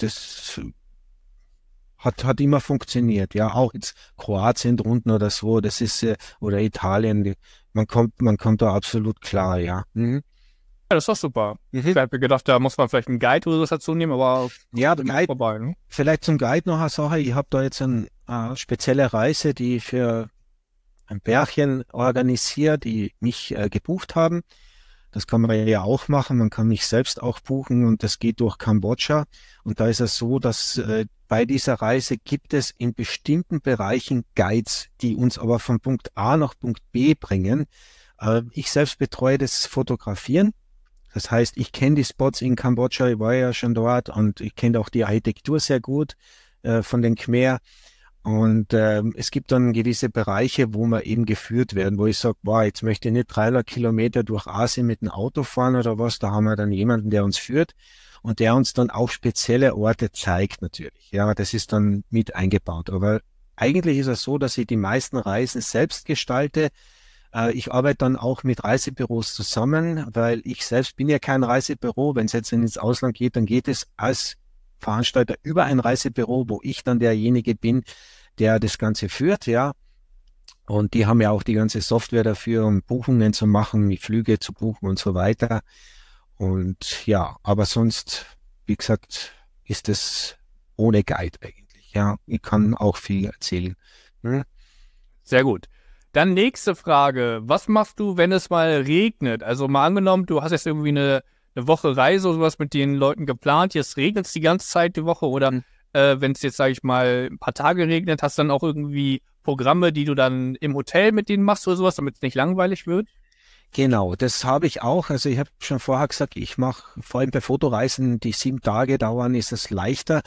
Speaker 2: hat immer funktioniert. Ja, auch jetzt Kroatien drunten oder so, das ist oder Italien, man kommt da absolut klar, ja. Mhm.
Speaker 3: Ja, das ist doch super. Ich habe gedacht, da muss man vielleicht einen Guide oder was dazu nehmen, aber
Speaker 2: ja, der Guide,
Speaker 3: vorbei, ne?
Speaker 2: vielleicht zum Guide noch eine Sache. Ich habe da jetzt eine spezielle Reise, die für ein Pärchen organisiert, die mich gebucht haben. Das kann man ja auch machen. Man kann mich selbst auch buchen und das geht durch Kambodscha. Und da ist es so, dass bei dieser Reise gibt es in bestimmten Bereichen Guides, die uns aber von Punkt A nach Punkt B bringen. Ich selbst betreue das Fotografieren. Das heißt, ich kenne die Spots in Kambodscha, ich war ja schon dort und ich kenne auch die Architektur sehr gut von den Khmer. Und es gibt dann gewisse Bereiche, wo wir eben geführt werden, wo ich sage, wow, jetzt möchte ich nicht 300 Kilometer durch Asien mit dem Auto fahren oder was. Da haben wir dann jemanden, der uns führt und der uns dann auch spezielle Orte zeigt natürlich. Ja, das ist dann mit eingebaut. Aber eigentlich ist es so, dass ich die meisten Reisen selbst gestalte. Ich arbeite dann auch mit Reisebüros zusammen, weil ich selbst bin ja kein Reisebüro. Wenn es jetzt ins Ausland geht, dann geht es als Veranstalter über ein Reisebüro, wo ich dann derjenige bin, der das Ganze führt, ja. Und die haben ja auch die ganze Software dafür, um Buchungen zu machen, die Flüge zu buchen und so weiter. Und ja, aber sonst, wie gesagt, ist es ohne Guide eigentlich. Ja, ich kann auch viel erzählen. Hm?
Speaker 3: Sehr gut. Dann nächste Frage. Was machst du, wenn es mal regnet? Also mal angenommen, du hast jetzt irgendwie eine Woche Reise oder sowas mit den Leuten geplant. Jetzt regnet es die ganze Zeit die Woche oder wenn es jetzt, sage ich mal, ein paar Tage regnet, hast du dann auch irgendwie Programme, die du dann im Hotel mit denen machst oder sowas, damit es nicht langweilig wird?
Speaker 2: Genau, das habe ich auch. Also ich habe schon vorher gesagt, ich mache vor allem bei Fotoreisen, die 7 Tage dauern, ist es leichter.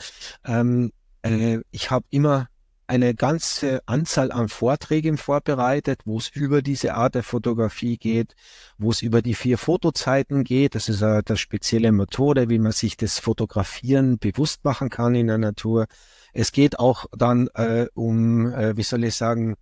Speaker 2: Ich habe immer eine ganze Anzahl an Vorträgen vorbereitet, wo es über diese Art der Fotografie geht, wo es über die 4 Fotozeiten geht. Das ist eine spezielle Methode, wie man sich das Fotografieren bewusst machen kann in der Natur. Es geht auch dann um, wie soll ich sagen,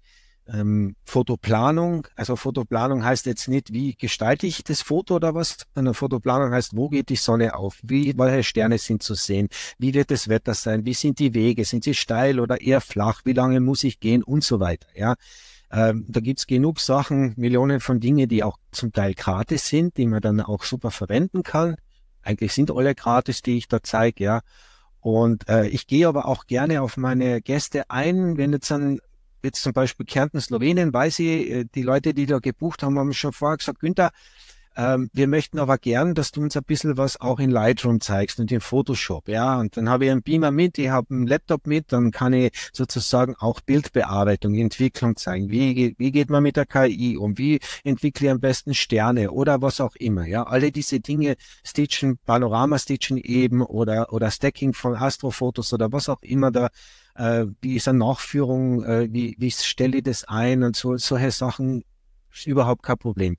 Speaker 2: Fotoplanung. Also Fotoplanung heißt jetzt nicht, wie gestalte ich das Foto oder was, sondern Fotoplanung heißt, wo geht die Sonne auf? Welche Sterne sind zu sehen? Wie wird das Wetter sein? Wie sind die Wege? Sind sie steil oder eher flach? Wie lange muss ich gehen? Und so weiter, ja. Da gibt's genug Sachen, Millionen von Dingen, die auch zum Teil gratis sind, die man dann auch super verwenden kann. Eigentlich sind alle gratis, die ich da zeige, ja. Und ich gehe aber auch gerne auf meine Gäste ein, wenn jetzt zum Beispiel Kärnten, Slowenien, weiß ich, die Leute, die da gebucht haben, haben schon vorher gesagt, Günther, wir möchten aber gern, dass du uns ein bisschen was auch in Lightroom zeigst und in Photoshop, ja. Und dann habe ich einen Beamer mit, ich habe einen Laptop mit, dann kann ich sozusagen auch Bildbearbeitung, Entwicklung zeigen. Wie geht man mit der KI um? Wie entwickle ich am besten Sterne oder was auch immer, ja. Alle diese Dinge, Stitchen, Panorama-Stitchen eben oder Stacking von Astrofotos oder was auch immer da, wie ist eine Nachführung, wie stelle ich das ein und solche Sachen ist überhaupt kein Problem.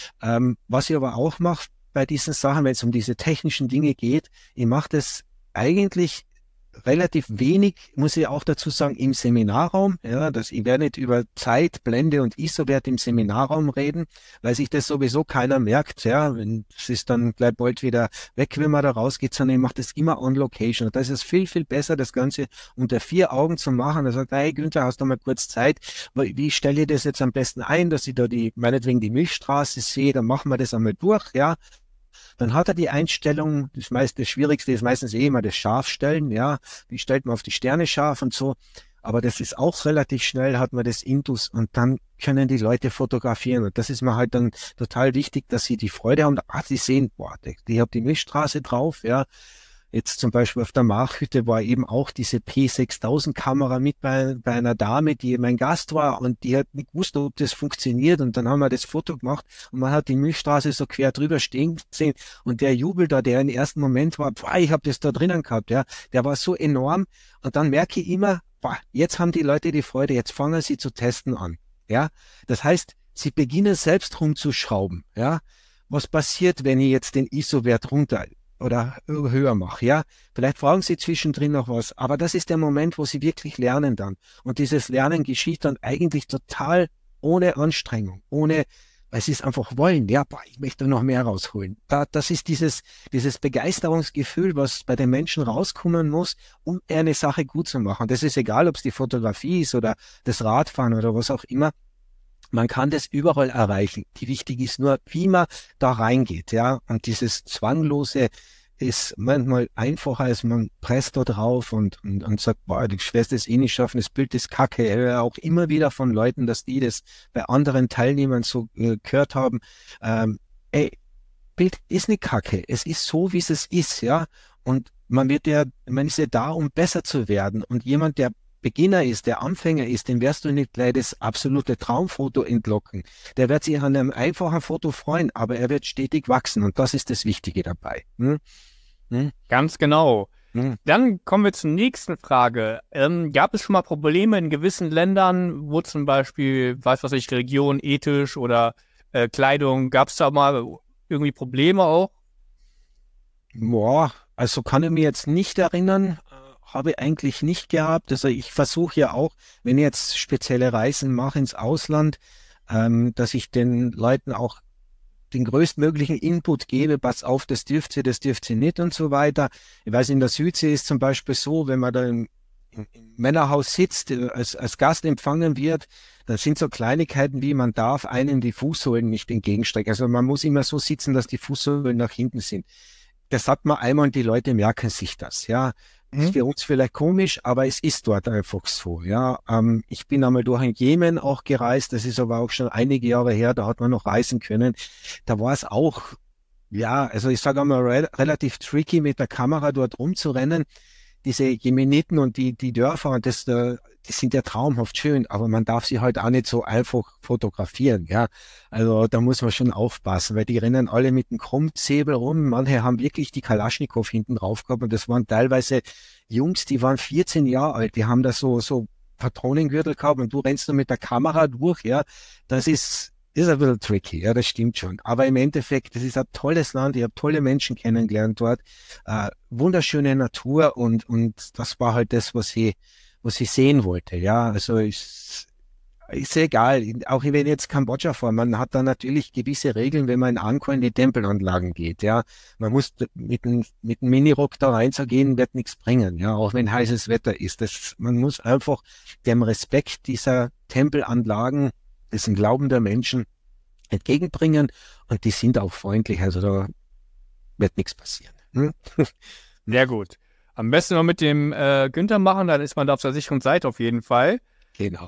Speaker 2: Was ich aber auch mache bei diesen Sachen, wenn es um diese technischen Dinge geht, ich mache das eigentlich relativ wenig, muss ich auch dazu sagen, im Seminarraum. Ja, ich werde nicht über Zeit, Blende und ISO-Wert im Seminarraum reden, weil sich das sowieso keiner merkt. Ja, es ist dann gleich bald wieder weg, wenn man da rausgeht, sondern ich mache das immer on Location. Und da ist es viel, viel besser, das Ganze unter 4 Augen zu machen. Da sagt, hey Günther, hast du mal kurz Zeit? Wie stelle ich das jetzt am besten ein, dass ich da meinetwegen die Milchstraße sehe? Dann machen wir das einmal durch, ja. Dann hat er die Einstellung, das Schwierigste ist meistens immer das Scharfstellen, ja, wie stellt man auf die Sterne scharf und so, aber das ist auch relativ schnell, hat man das Intus und dann können die Leute fotografieren und das ist mir halt dann total wichtig, dass sie die Freude haben, sie sehen, boah, die hat die Milchstraße drauf, ja. Jetzt zum Beispiel auf der Machhütte war eben auch diese P6000-Kamera mit bei einer Dame, die mein Gast war und die hat nicht gewusst, ob das funktioniert und dann haben wir das Foto gemacht und man hat die Milchstraße so quer drüber stehen gesehen und der Jubel da, der im ersten Moment war, boah, ich habe das da drinnen gehabt, ja, der war so enorm und dann merke ich immer, boah, jetzt haben die Leute die Freude, jetzt fangen sie zu testen an, ja. Das heißt, sie beginnen selbst rumzuschrauben, ja. Was passiert, wenn ich jetzt den ISO-Wert runter oder höher mache, ja. Vielleicht fragen sie zwischendrin noch was, aber das ist der Moment, wo sie wirklich lernen dann. Und dieses Lernen geschieht dann eigentlich total ohne Anstrengung, weil sie es einfach wollen. Ja, boah, ich möchte noch mehr rausholen. Das ist dieses Begeisterungsgefühl, was bei den Menschen rauskommen muss, um eine Sache gut zu machen. Das ist egal, ob es die Fotografie ist oder das Radfahren oder was auch immer. Man kann das überall erreichen. Die wichtig ist nur, wie man da reingeht, ja. Und dieses Zwanglose ist manchmal einfacher, als man presst da drauf und sagt, boah, du wirst es eh nicht schaffen, das Bild ist kacke. Ich höre auch immer wieder von Leuten, dass die das bei anderen Teilnehmern so gehört haben. Bild ist nicht kacke. Es ist so, wie es ist, ja. Und man ist ja da, um besser zu werden. Und jemand, der Beginner ist, der Anfänger ist, dem wirst du nicht gleich das absolute Traumfoto entlocken. Der wird sich an einem einfachen Foto freuen, aber er wird stetig wachsen und das ist das Wichtige dabei.
Speaker 3: Ganz genau. Dann kommen wir zur nächsten Frage. Gab es schon mal Probleme in gewissen Ländern, wo zum Beispiel, Religion, ethisch oder Kleidung, gab es da mal irgendwie Probleme auch?
Speaker 2: Boah, also kann ich mir jetzt nicht erinnern. Habe ich eigentlich nicht gehabt. Also ich versuche ja auch, wenn ich jetzt spezielle Reisen mache ins Ausland, dass ich den Leuten auch den größtmöglichen Input gebe, pass auf, das dürft ihr nicht und so weiter. Ich weiß, in der Südsee ist zum Beispiel so, wenn man da im Männerhaus sitzt, als Gast empfangen wird, dann sind so Kleinigkeiten wie, man darf einem die Fußsohlen nicht entgegenstrecken. Also man muss immer so sitzen, dass die Fußsohlen nach hinten sind. Das sagt man einmal und die Leute merken sich das, ja. Ist für uns vielleicht komisch, aber es ist dort einfach so, ja. Ich bin einmal durch den Jemen auch gereist, das ist aber auch schon einige Jahre her, da hat man noch reisen können. Da war es auch, ja, also ich sage einmal relativ tricky, mit der Kamera dort rumzurennen. Diese Jemeniten und die Dörfer und die sind ja traumhaft schön, aber man darf sie halt auch nicht so einfach fotografieren, ja. Also da muss man schon aufpassen, weil die rennen alle mit dem Krummsäbel rum. Manche haben wirklich die Kalaschnikow hinten drauf gehabt und das waren teilweise Jungs, die waren 14 Jahre alt, die haben da so Patronengürtel gehabt und du rennst da mit der Kamera durch, ja. Das ist ein bisschen tricky, ja, das stimmt schon. Aber im Endeffekt, das ist ein tolles Land, ich habe tolle Menschen kennengelernt dort, wunderschöne Natur und das war halt das, was ich sehen wollte, ja. Also ist egal, auch wenn ich jetzt Kambodscha fahre, man hat da natürlich gewisse Regeln, wenn man in Angkor in die Tempelanlagen geht, ja. Man muss mit dem Minirock da reinzugehen, wird nichts bringen, ja, auch wenn heißes Wetter ist. Man muss einfach dem Respekt dieser Tempelanlagen, dessen Glauben der Menschen entgegenbringen und die sind auch freundlich, also da wird nichts passieren.
Speaker 3: Sehr gut. Am besten mal mit dem Günther machen, dann ist man da auf der sicheren Seite auf jeden Fall.
Speaker 2: Genau.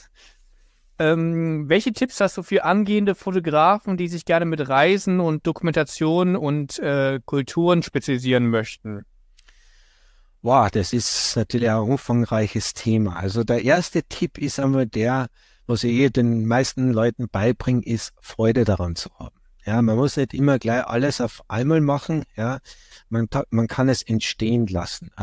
Speaker 3: Welche Tipps hast du für angehende Fotografen, die sich gerne mit Reisen und Dokumentation und Kulturen spezialisieren möchten?
Speaker 2: Wow, das ist natürlich ein umfangreiches Thema. Also der erste Tipp ist einmal der, was ich den meisten Leuten beibringe, ist Freude daran zu haben. Ja, man muss nicht immer gleich alles auf einmal machen. Ja, man kann es entstehen lassen.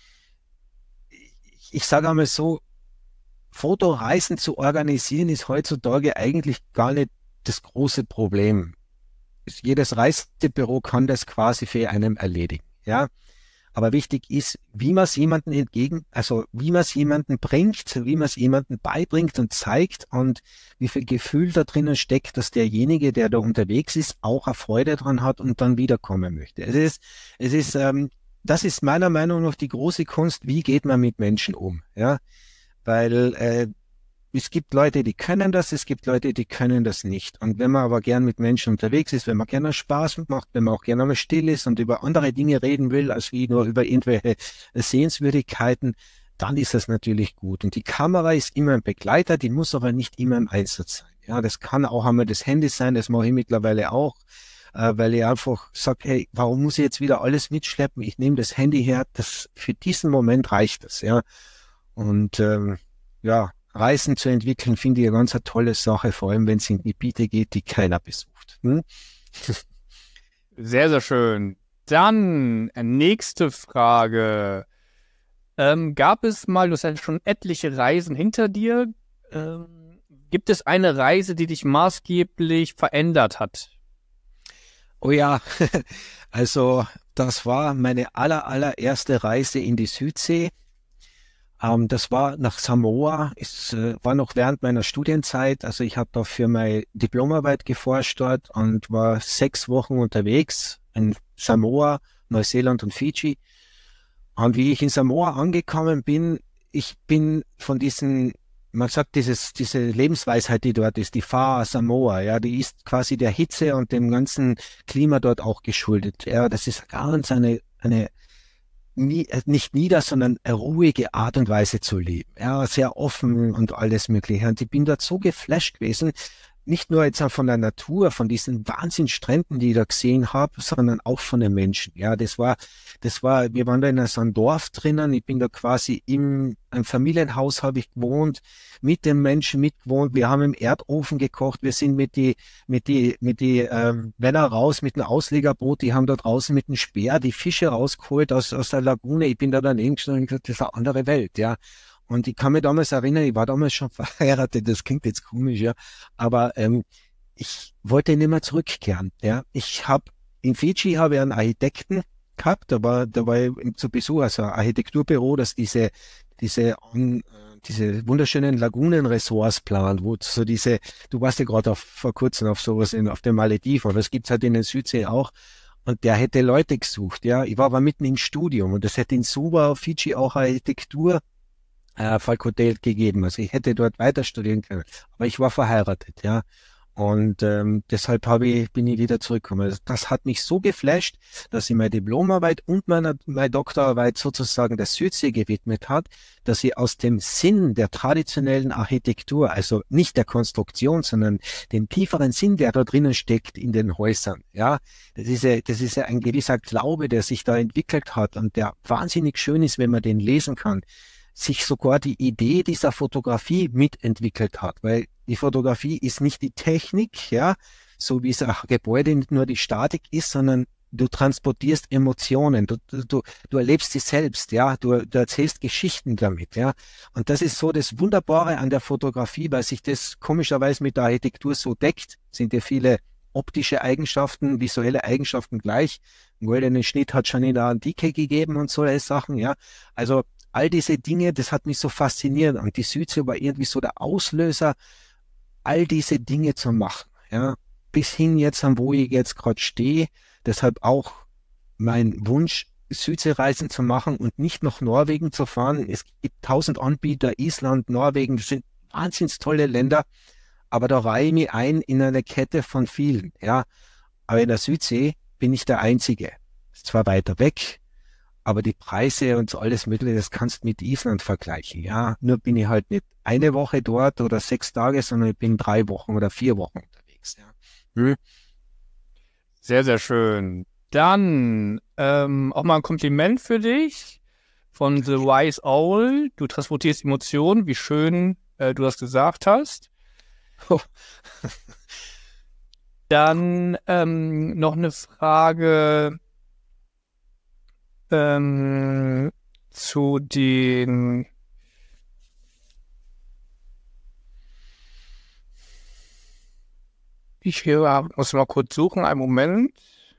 Speaker 2: Ich sage einmal so, Fotoreisen zu organisieren ist heutzutage eigentlich gar nicht das große Problem. Jedes Reisebüro kann das quasi für einen erledigen. Ja. Aber wichtig ist, wie man es jemandem wie man es jemandem bringt, wie man es jemandem beibringt und zeigt und wie viel Gefühl da drinnen steckt, dass derjenige, der da unterwegs ist, auch eine Freude dran hat und dann wiederkommen möchte. Das ist meiner Meinung nach die große Kunst, wie geht man mit Menschen um, ja, weil es gibt Leute, die können das, es gibt Leute, die können das nicht. Und wenn man aber gern mit Menschen unterwegs ist, wenn man gerne Spaß macht, wenn man auch gerne mal still ist und über andere Dinge reden will, als wie nur über irgendwelche Sehenswürdigkeiten, dann ist das natürlich gut. Und die Kamera ist immer ein Begleiter, die muss aber nicht immer im Einsatz sein. Ja, das kann auch einmal das Handy sein, das mache ich mittlerweile auch, weil ich einfach sage, hey, warum muss ich jetzt wieder alles mitschleppen? Ich nehme das Handy her, für diesen Moment reicht das, ja. Und ja, Reisen zu entwickeln, finde ich eine ganz tolle Sache, vor allem wenn es in Gebiete geht, die keiner besucht.
Speaker 3: Sehr, sehr schön. Dann nächste Frage. Gab es mal, du hast ja schon etliche Reisen hinter dir, gibt es eine Reise, die dich maßgeblich verändert hat?
Speaker 2: Oh ja, also das war meine allererste Reise in die Südsee. Das war nach Samoa, es war noch während meiner Studienzeit, also ich habe da für meine Diplomarbeit geforscht dort und war 6 Wochen unterwegs in Samoa, Neuseeland und Fidschi. Und wie ich in Samoa angekommen bin, ich bin von man sagt diese Lebensweisheit, die dort ist, die Whā Samoa, ja, die ist quasi der Hitze und dem ganzen Klima dort auch geschuldet. Ja, das ist ganz eine nicht sondern eine ruhige Art und Weise zu leben. Ja, sehr offen und alles Mögliche. Und ich bin dort so geflasht gewesen, nicht nur jetzt von der Natur, von diesen Wahnsinnsstränden, die ich da gesehen habe, sondern auch von den Menschen. Ja, wir waren da in so einem Dorf drinnen. Ich bin da quasi im Familienhaus habe ich gewohnt, mit den Menschen mitgewohnt. Wir haben im Erdofen gekocht. Wir sind mit die Männer raus mit dem Auslegerboot. Die haben da draußen mit dem Speer die Fische rausgeholt aus der Lagune. Ich bin da daneben gestanden und gesagt, das ist eine andere Welt, ja. Und ich kann mich damals erinnern, ich war damals schon verheiratet, das klingt jetzt komisch, ja, aber ich wollte nicht mehr zurückkehren, ja. In Fidschi habe ich einen Architekten, gehabt, da war ich zu Besuch, also ein Architekturbüro, das diese wunderschönen Lagunenressorts plant, wo so du warst ja gerade vor kurzem auf sowas auf den Malediven, aber das gibt's halt in den Südsee auch. Und der hätte Leute gesucht, ja. Ich war aber mitten im Studium und es hätte in Suva auf Fidschi auch Architektur Fakultät gegeben. Also ich hätte dort weiter studieren können. Aber ich war verheiratet, ja. Und deshalb bin ich wieder zurückgekommen. Also das hat mich so geflasht, dass ich meine Diplomarbeit und meine Doktorarbeit sozusagen der Südsee gewidmet hat, dass ich aus dem Sinn der traditionellen Architektur, also nicht der Konstruktion, sondern den tieferen Sinn, der da drinnen steckt in den Häusern, ja, das ist ja ein gewisser Glaube, der sich da entwickelt hat und der wahnsinnig schön ist, wenn man den lesen kann, sich sogar die Idee dieser Fotografie mitentwickelt hat, weil die Fotografie ist nicht die Technik, ja, so wie es ein Gebäude nicht nur die Statik ist, sondern du transportierst Emotionen, du erlebst sie selbst, ja, du erzählst Geschichten damit, ja. Und das ist so das Wunderbare an der Fotografie, weil sich das komischerweise mit der Architektur so deckt, sind ja viele optische Eigenschaften, visuelle Eigenschaften gleich. Einen goldenen Schnitt hat schon in der Antike gegeben und solche Sachen, ja. Also all diese Dinge, das hat mich so fasziniert und die Südsee war irgendwie so der Auslöser, all diese Dinge zu machen, ja, bis hin jetzt an wo ich jetzt gerade stehe, deshalb auch mein Wunsch, Südseereisen zu machen und nicht nach Norwegen zu fahren. Es gibt 1000 Anbieter, Island, Norwegen, das sind wahnsinnig tolle Länder, aber da reihe ich mich ein in eine Kette von vielen, ja, aber in der Südsee bin ich der Einzige. Ist zwar weiter weg, aber die Preise und so alles Mögliche, das kannst du mit Island vergleichen, ja. Nur bin ich halt nicht eine Woche dort oder 6 Tage, sondern ich bin 3 Wochen oder 4 Wochen unterwegs, ja.
Speaker 3: Sehr, sehr schön. Dann auch mal ein Kompliment für dich von The Wise Owl. Du transportierst Emotionen, wie schön du das gesagt hast.
Speaker 2: Oh.
Speaker 3: Dann noch eine Frage zu den ich muss mal kurz suchen, einen Moment.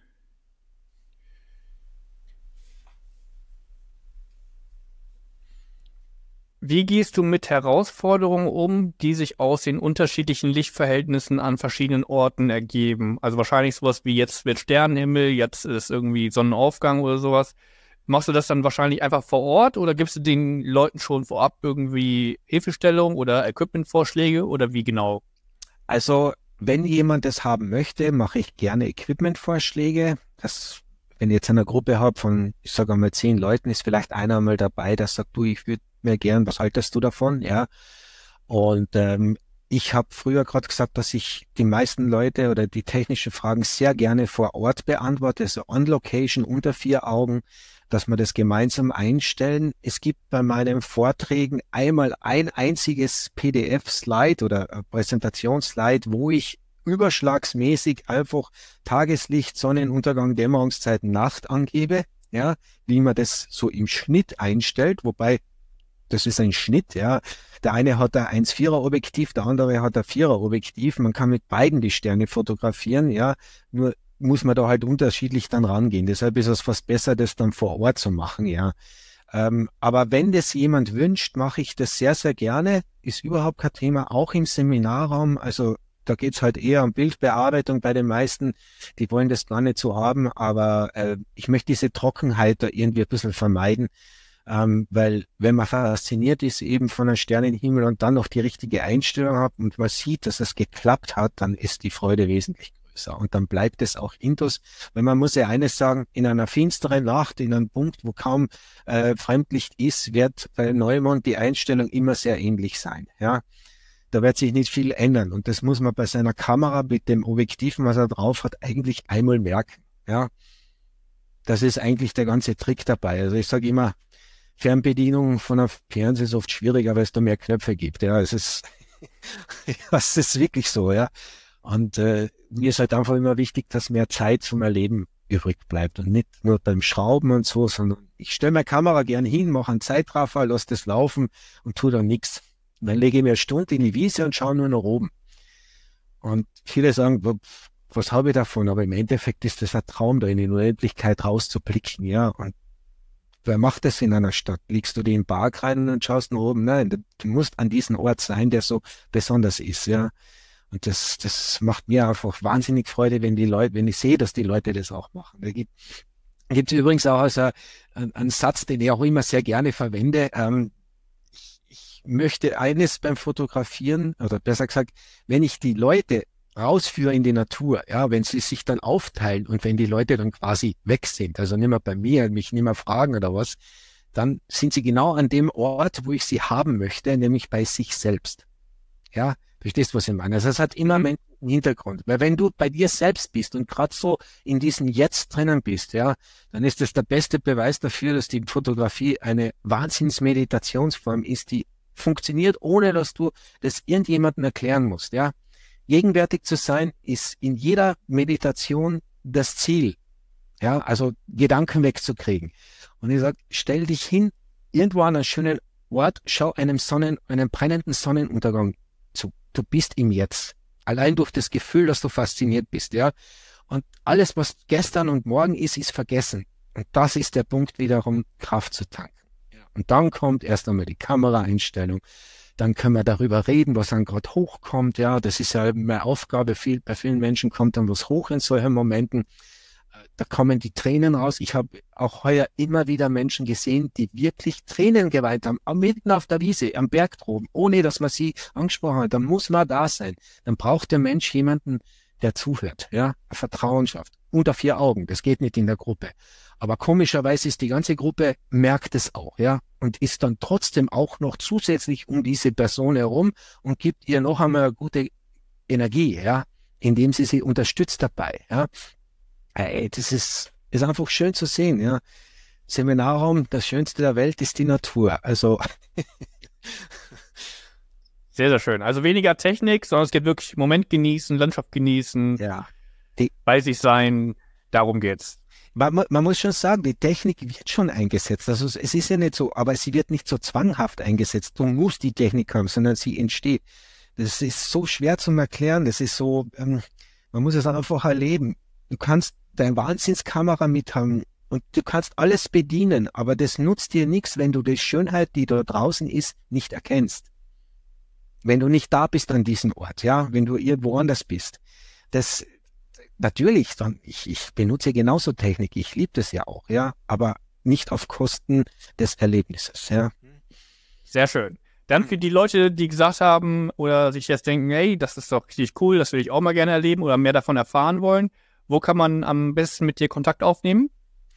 Speaker 3: Wie gehst du mit Herausforderungen um, die sich aus den unterschiedlichen Lichtverhältnissen an verschiedenen Orten ergeben? Also wahrscheinlich sowas wie jetzt wird Sternenhimmel, jetzt ist irgendwie Sonnenaufgang oder sowas. Machst du das dann wahrscheinlich einfach vor Ort oder gibst du den Leuten schon vorab irgendwie Hilfestellung oder Equipmentvorschläge oder wie genau?
Speaker 2: Also, wenn jemand das haben möchte, mache ich gerne Equipmentvorschläge. Wenn ich jetzt eine Gruppe habe von, ich sage mal 10 Leuten, ist vielleicht einer mal dabei, der sagt, du, ich würde mir gern, was haltest du davon? Ja. Und ich habe früher gerade gesagt, dass ich die meisten Leute oder die technischen Fragen sehr gerne vor Ort beantworte, also on Location unter 4 Augen, dass wir das gemeinsam einstellen. Es gibt bei meinen Vorträgen einmal ein einziges PDF-Slide oder Präsentationsslide, wo ich überschlagsmäßig einfach Tageslicht, Sonnenuntergang, Dämmerungszeit, Nacht angebe, ja, wie man das so im Schnitt einstellt, wobei das ist ein Schnitt, ja. Der eine hat ein 1,4er Objektiv, der andere hat ein 4er Objektiv. Man kann mit beiden die Sterne fotografieren, ja. Nur muss man da halt unterschiedlich dann rangehen. Deshalb ist es fast besser, das dann vor Ort zu machen, ja. Aber wenn das jemand wünscht, mache ich das sehr, sehr gerne. Ist überhaupt kein Thema, auch im Seminarraum. Also da geht's halt eher um Bildbearbeitung bei den meisten. Die wollen das gar nicht so haben, aber ich möchte diese Trockenheit da irgendwie ein bisschen vermeiden. Weil wenn man fasziniert ist eben von einem Sternenhimmel und dann noch die richtige Einstellung hat und man sieht, dass es geklappt hat, dann ist die Freude wesentlich größer und dann bleibt es auch intus. Weil man muss ja eines sagen, in einer finsteren Nacht, in einem Punkt, wo kaum Fremdlicht ist, wird bei Neumond die Einstellung immer sehr ähnlich sein. Ja, da wird sich nicht viel ändern und das muss man bei seiner Kamera mit dem Objektiv, was er drauf hat, eigentlich einmal merken. Ja, das ist eigentlich der ganze Trick dabei. Also ich sage immer, Fernbedienung von einem Fernseher ist oft schwieriger, weil es da mehr Knöpfe gibt. Ja, es ist, ja, es ist wirklich so, ja. Und mir ist halt einfach immer wichtig, dass mehr Zeit zum Erleben übrig bleibt und nicht nur beim Schrauben und so, sondern ich stelle meine Kamera gern hin, mache einen Zeitraffer, lasse das laufen und tue dann nichts. Dann lege ich mir eine Stunde in die Wiese und schaue nur nach oben. Und viele sagen, was habe ich davon? Aber im Endeffekt ist das ein Traum, da in die Unendlichkeit rauszublicken, ja. Und wer macht das in einer Stadt? Legst du die in den Park rein und schaust nach oben? Nein, du musst an diesem Ort sein, der so besonders ist, ja. Und das macht mir einfach wahnsinnig Freude, wenn ich sehe, dass die Leute das auch machen. Da gibt es übrigens auch also einen Satz, den ich auch immer sehr gerne verwende. Ich möchte eines beim Fotografieren, oder besser gesagt, wenn ich die Leute rausführe in die Natur, ja, wenn sie sich dann aufteilen und wenn die Leute dann quasi weg sind, also nicht mehr bei mir, mich nicht mehr fragen oder was, dann sind sie genau an dem Ort, wo ich sie haben möchte, nämlich bei sich selbst. Ja, verstehst du, was ich meine? Also es hat immer einen Hintergrund. Weil wenn du bei dir selbst bist und gerade so in diesem Jetzt drinnen bist, ja, dann ist das der beste Beweis dafür, dass die Fotografie eine Wahnsinnsmeditationsform ist, die funktioniert, ohne dass du das irgendjemandem erklären musst, ja. Gegenwärtig zu sein ist in jeder Meditation das Ziel, ja, also Gedanken wegzukriegen. Und ich sage, stell dich hin, irgendwo an einem schönen Ort, schau einem brennenden Sonnenuntergang zu. Du bist im Jetzt. Allein durch das Gefühl, dass du fasziniert bist, ja. Und alles, was gestern und morgen ist vergessen. Und das ist der Punkt wiederum, Kraft zu tanken. Ja. Und dann kommt erst einmal die Kameraeinstellung. Dann können wir darüber reden, was dann gerade hochkommt. Ja, das ist ja meine Aufgabe. Bei vielen Menschen kommt dann was hoch in solchen Momenten. Da kommen die Tränen raus. Ich habe auch heuer immer wieder Menschen gesehen, die wirklich Tränen geweint haben, mitten auf der Wiese, am Berg droben, ohne dass man sie angesprochen hat. Dann muss man da sein. Dann braucht der Mensch jemanden, der zuhört, ja, Vertrauen schafft. Unter 4 Augen, das geht nicht in der Gruppe. Aber komischerweise ist die ganze Gruppe, merkt es auch, ja, und ist dann trotzdem auch noch zusätzlich um diese Person herum und gibt ihr noch einmal eine gute Energie, ja, indem sie unterstützt dabei, ja. Das ist einfach schön zu sehen, ja. Seminarraum, das Schönste der Welt ist die Natur, also.
Speaker 3: Sehr, sehr schön. Also weniger Technik, sondern es geht wirklich Moment genießen, Landschaft genießen,
Speaker 2: ja.
Speaker 3: Bei sich sein, darum geht's.
Speaker 2: Man muss schon sagen, die Technik wird schon eingesetzt. Also es ist ja nicht so, aber sie wird nicht so zwanghaft eingesetzt. Du musst die Technik haben, sondern sie entsteht. Das ist so schwer zu erklären. Das ist so, man muss es einfach erleben. Du kannst deine Wahnsinnskamera mithaben und du kannst alles bedienen, aber das nutzt dir nichts, wenn du die Schönheit, die da draußen ist, nicht erkennst. Wenn du nicht da bist an diesem Ort, ja, wenn du irgendwo anders bist. Das natürlich, dann ich benutze genauso Technik, ich liebe das ja auch, ja, aber nicht auf Kosten des Erlebnisses, ja.
Speaker 3: Sehr schön. Dann für die Leute, die gesagt haben oder sich jetzt denken, hey, das ist doch richtig cool, das will ich auch mal gerne erleben oder mehr davon erfahren wollen, wo kann man am besten mit dir Kontakt aufnehmen?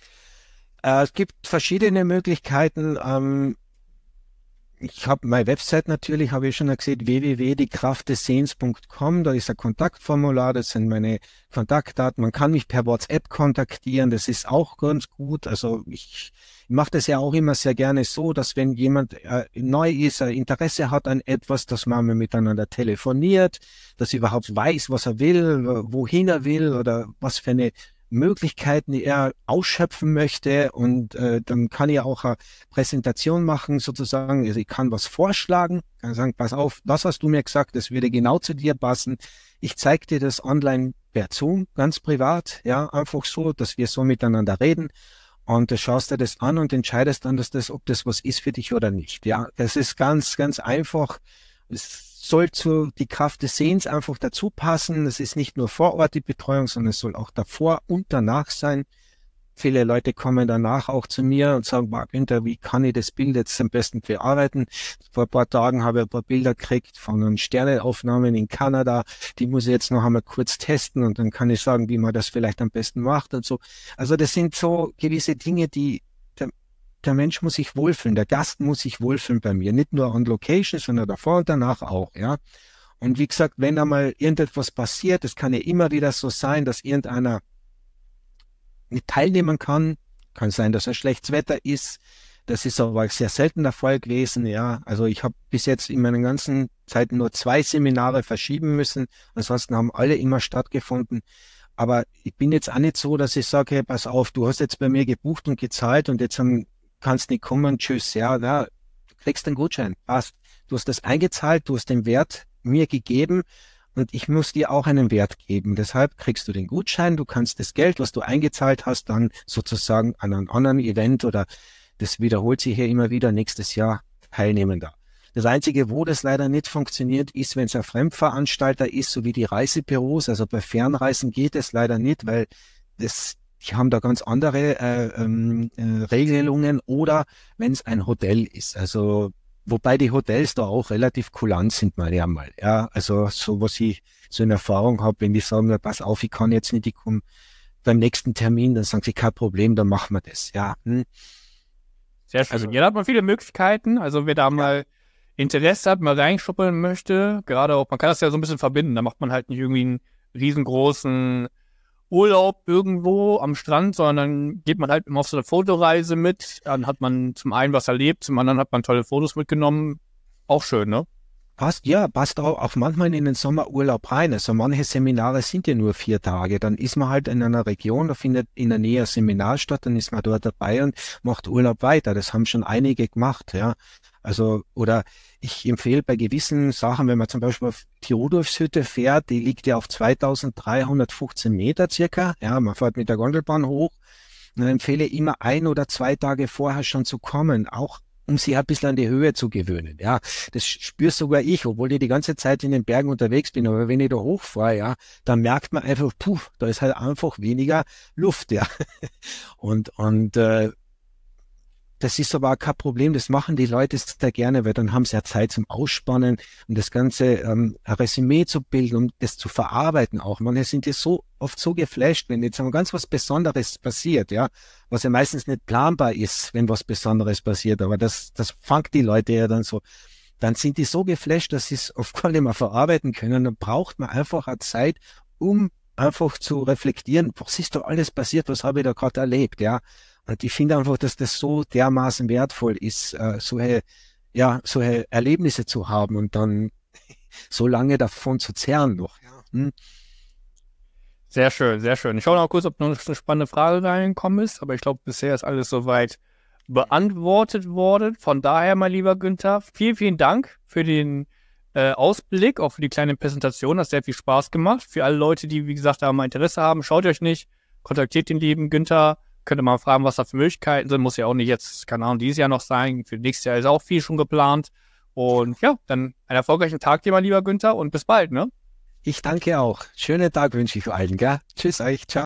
Speaker 2: Es gibt verschiedene Möglichkeiten. Ich habe meine Website natürlich, habe ich schon gesehen, www.diekraftdessehens.com, da ist ein Kontaktformular, das sind meine Kontaktdaten. Man kann mich per WhatsApp kontaktieren, das ist auch ganz gut. Also ich mache das ja auch immer sehr gerne so, dass wenn jemand neu ist, Interesse hat an etwas, dass man miteinander telefoniert, dass er überhaupt weiß, was er will, wohin er will oder was für eine Möglichkeiten er ausschöpfen möchte und dann kann ich auch eine Präsentation machen sozusagen, also ich kann was vorschlagen, kann sagen, pass auf, das hast du mir gesagt, das würde genau zu dir passen, ich zeige dir das online per Zoom, ganz privat, ja, einfach so, dass wir so miteinander reden und du schaust dir das an und entscheidest dann, ob das was ist für dich oder nicht, ja, das ist ganz, ganz einfach, es soll die Kraft des Sehens einfach dazu passen. Es ist nicht nur vor Ort die Betreuung, sondern es soll auch davor und danach sein. Viele Leute kommen danach auch zu mir und sagen, Günther, wie kann ich das Bild jetzt am besten bearbeiten? Vor ein paar Tagen habe ich ein paar Bilder gekriegt von Sterneaufnahmen in Kanada. Die muss ich jetzt noch einmal kurz testen und dann kann ich sagen, wie man das vielleicht am besten macht und so. Also das sind so gewisse Dinge, die der Mensch muss sich wohlfühlen, der Gast muss sich wohlfühlen bei mir, nicht nur on Location, sondern davor und danach auch, ja. Und wie gesagt, wenn da mal irgendetwas passiert, es kann ja immer wieder so sein, dass irgendeiner nicht teilnehmen kann sein, dass ein schlechtes Wetter ist, das ist aber sehr selten der Fall gewesen, ja. Also ich habe bis jetzt in meinen ganzen Zeiten nur 2 Seminare verschieben müssen, ansonsten haben alle immer stattgefunden. Aber ich bin jetzt auch nicht so, dass ich sage, hey, pass auf, du hast jetzt bei mir gebucht und gezahlt und jetzt kannst nicht kommen, tschüss, ja, du kriegst einen Gutschein, passt. Du hast das eingezahlt, du hast den Wert mir gegeben und ich muss dir auch einen Wert geben. Deshalb kriegst du den Gutschein, du kannst das Geld, was du eingezahlt hast, dann sozusagen an einem anderen Event oder das wiederholt sich ja immer wieder nächstes Jahr teilnehmen da. Das Einzige, wo das leider nicht funktioniert, ist, wenn es ein Fremdveranstalter ist, so wie die Reisebüros. Also bei Fernreisen geht es leider nicht, weil die haben da ganz andere Regelungen oder wenn es ein Hotel ist. Also wobei die Hotels da auch relativ kulant sind, meine ich einmal. Ja, also so was ich so in Erfahrung habe, wenn die sagen, ja, pass auf, ich kann jetzt nicht, ich komme beim nächsten Termin, dann sagen sie, kein Problem, dann machen wir das. Ja.
Speaker 3: Sehr schön.
Speaker 2: Also,
Speaker 3: Ja, da hat man viele Möglichkeiten. Also wer da mal Interesse hat, mal reinschuppeln möchte, gerade auch, man kann das ja so ein bisschen verbinden. Da macht man halt nicht irgendwie einen riesengroßen Urlaub irgendwo am Strand, sondern dann geht man halt immer auf so eine Fotoreise mit. Dann hat man zum einen was erlebt, zum anderen hat man tolle Fotos mitgenommen. Auch schön, ne?
Speaker 2: passt auch manchmal in den Sommerurlaub rein. Also manche Seminare sind ja nur 4 Tage. Dann ist man halt in einer Region, da findet in der Nähe ein Seminar statt, dann ist man dort dabei und macht Urlaub weiter. Das haben schon einige gemacht, ja. Also, oder ich empfehle bei gewissen Sachen, wenn man zum Beispiel auf die Rudolfshütte fährt, die liegt ja auf 2315 Meter circa. Ja, man fährt mit der Gondelbahn hoch. Dann empfehle ich immer 1 oder 2 Tage vorher schon zu kommen, auch um sich ein bisschen an die Höhe zu gewöhnen. Ja, das spürst sogar ich, obwohl ich die ganze Zeit in den Bergen unterwegs bin. Aber wenn ich da hochfahre, ja, dann merkt man einfach, da ist halt einfach weniger Luft, ja. Und das ist aber auch kein Problem, das machen die Leute sehr gerne, weil dann haben sie ja Zeit zum Ausspannen und das Ganze ein Resümee zu bilden, um das zu verarbeiten auch. Manche sind ja so oft so geflasht, wenn jetzt mal ganz was Besonderes passiert, ja, was ja meistens nicht planbar ist, wenn was Besonderes passiert, aber das fängt die Leute ja dann so. Dann sind die so geflasht, dass sie es oft gar nicht mehr verarbeiten können. Dann braucht man einfach eine Zeit, um einfach zu reflektieren, was ist da alles passiert, was habe ich da gerade erlebt, ja. Und ich finde einfach, dass das so dermaßen wertvoll ist, solche Erlebnisse zu haben und dann so lange davon zu zehren noch. Ja.
Speaker 3: Sehr schön, sehr schön. Ich schaue noch kurz, ob noch eine spannende Frage reingekommen ist, aber ich glaube, bisher ist alles soweit beantwortet worden. Von daher, mein lieber Günther, vielen, vielen Dank für den Ausblick, auch für die kleine Präsentation. Hat sehr viel Spaß gemacht. Für alle Leute, die, wie gesagt, da mal Interesse haben, schaut euch nicht, kontaktiert den lieben Günther. Könnt ihr mal fragen, was da für Möglichkeiten sind. Muss ja auch nicht jetzt, keine Ahnung, dieses Jahr noch sein. Für nächstes Jahr ist auch viel schon geplant. Und ja, dann einen erfolgreichen Tag dir, mein lieber Günther, und bis bald, ne?
Speaker 2: Ich danke auch. Schönen Tag wünsche ich allen, gell? Tschüss euch, ciao.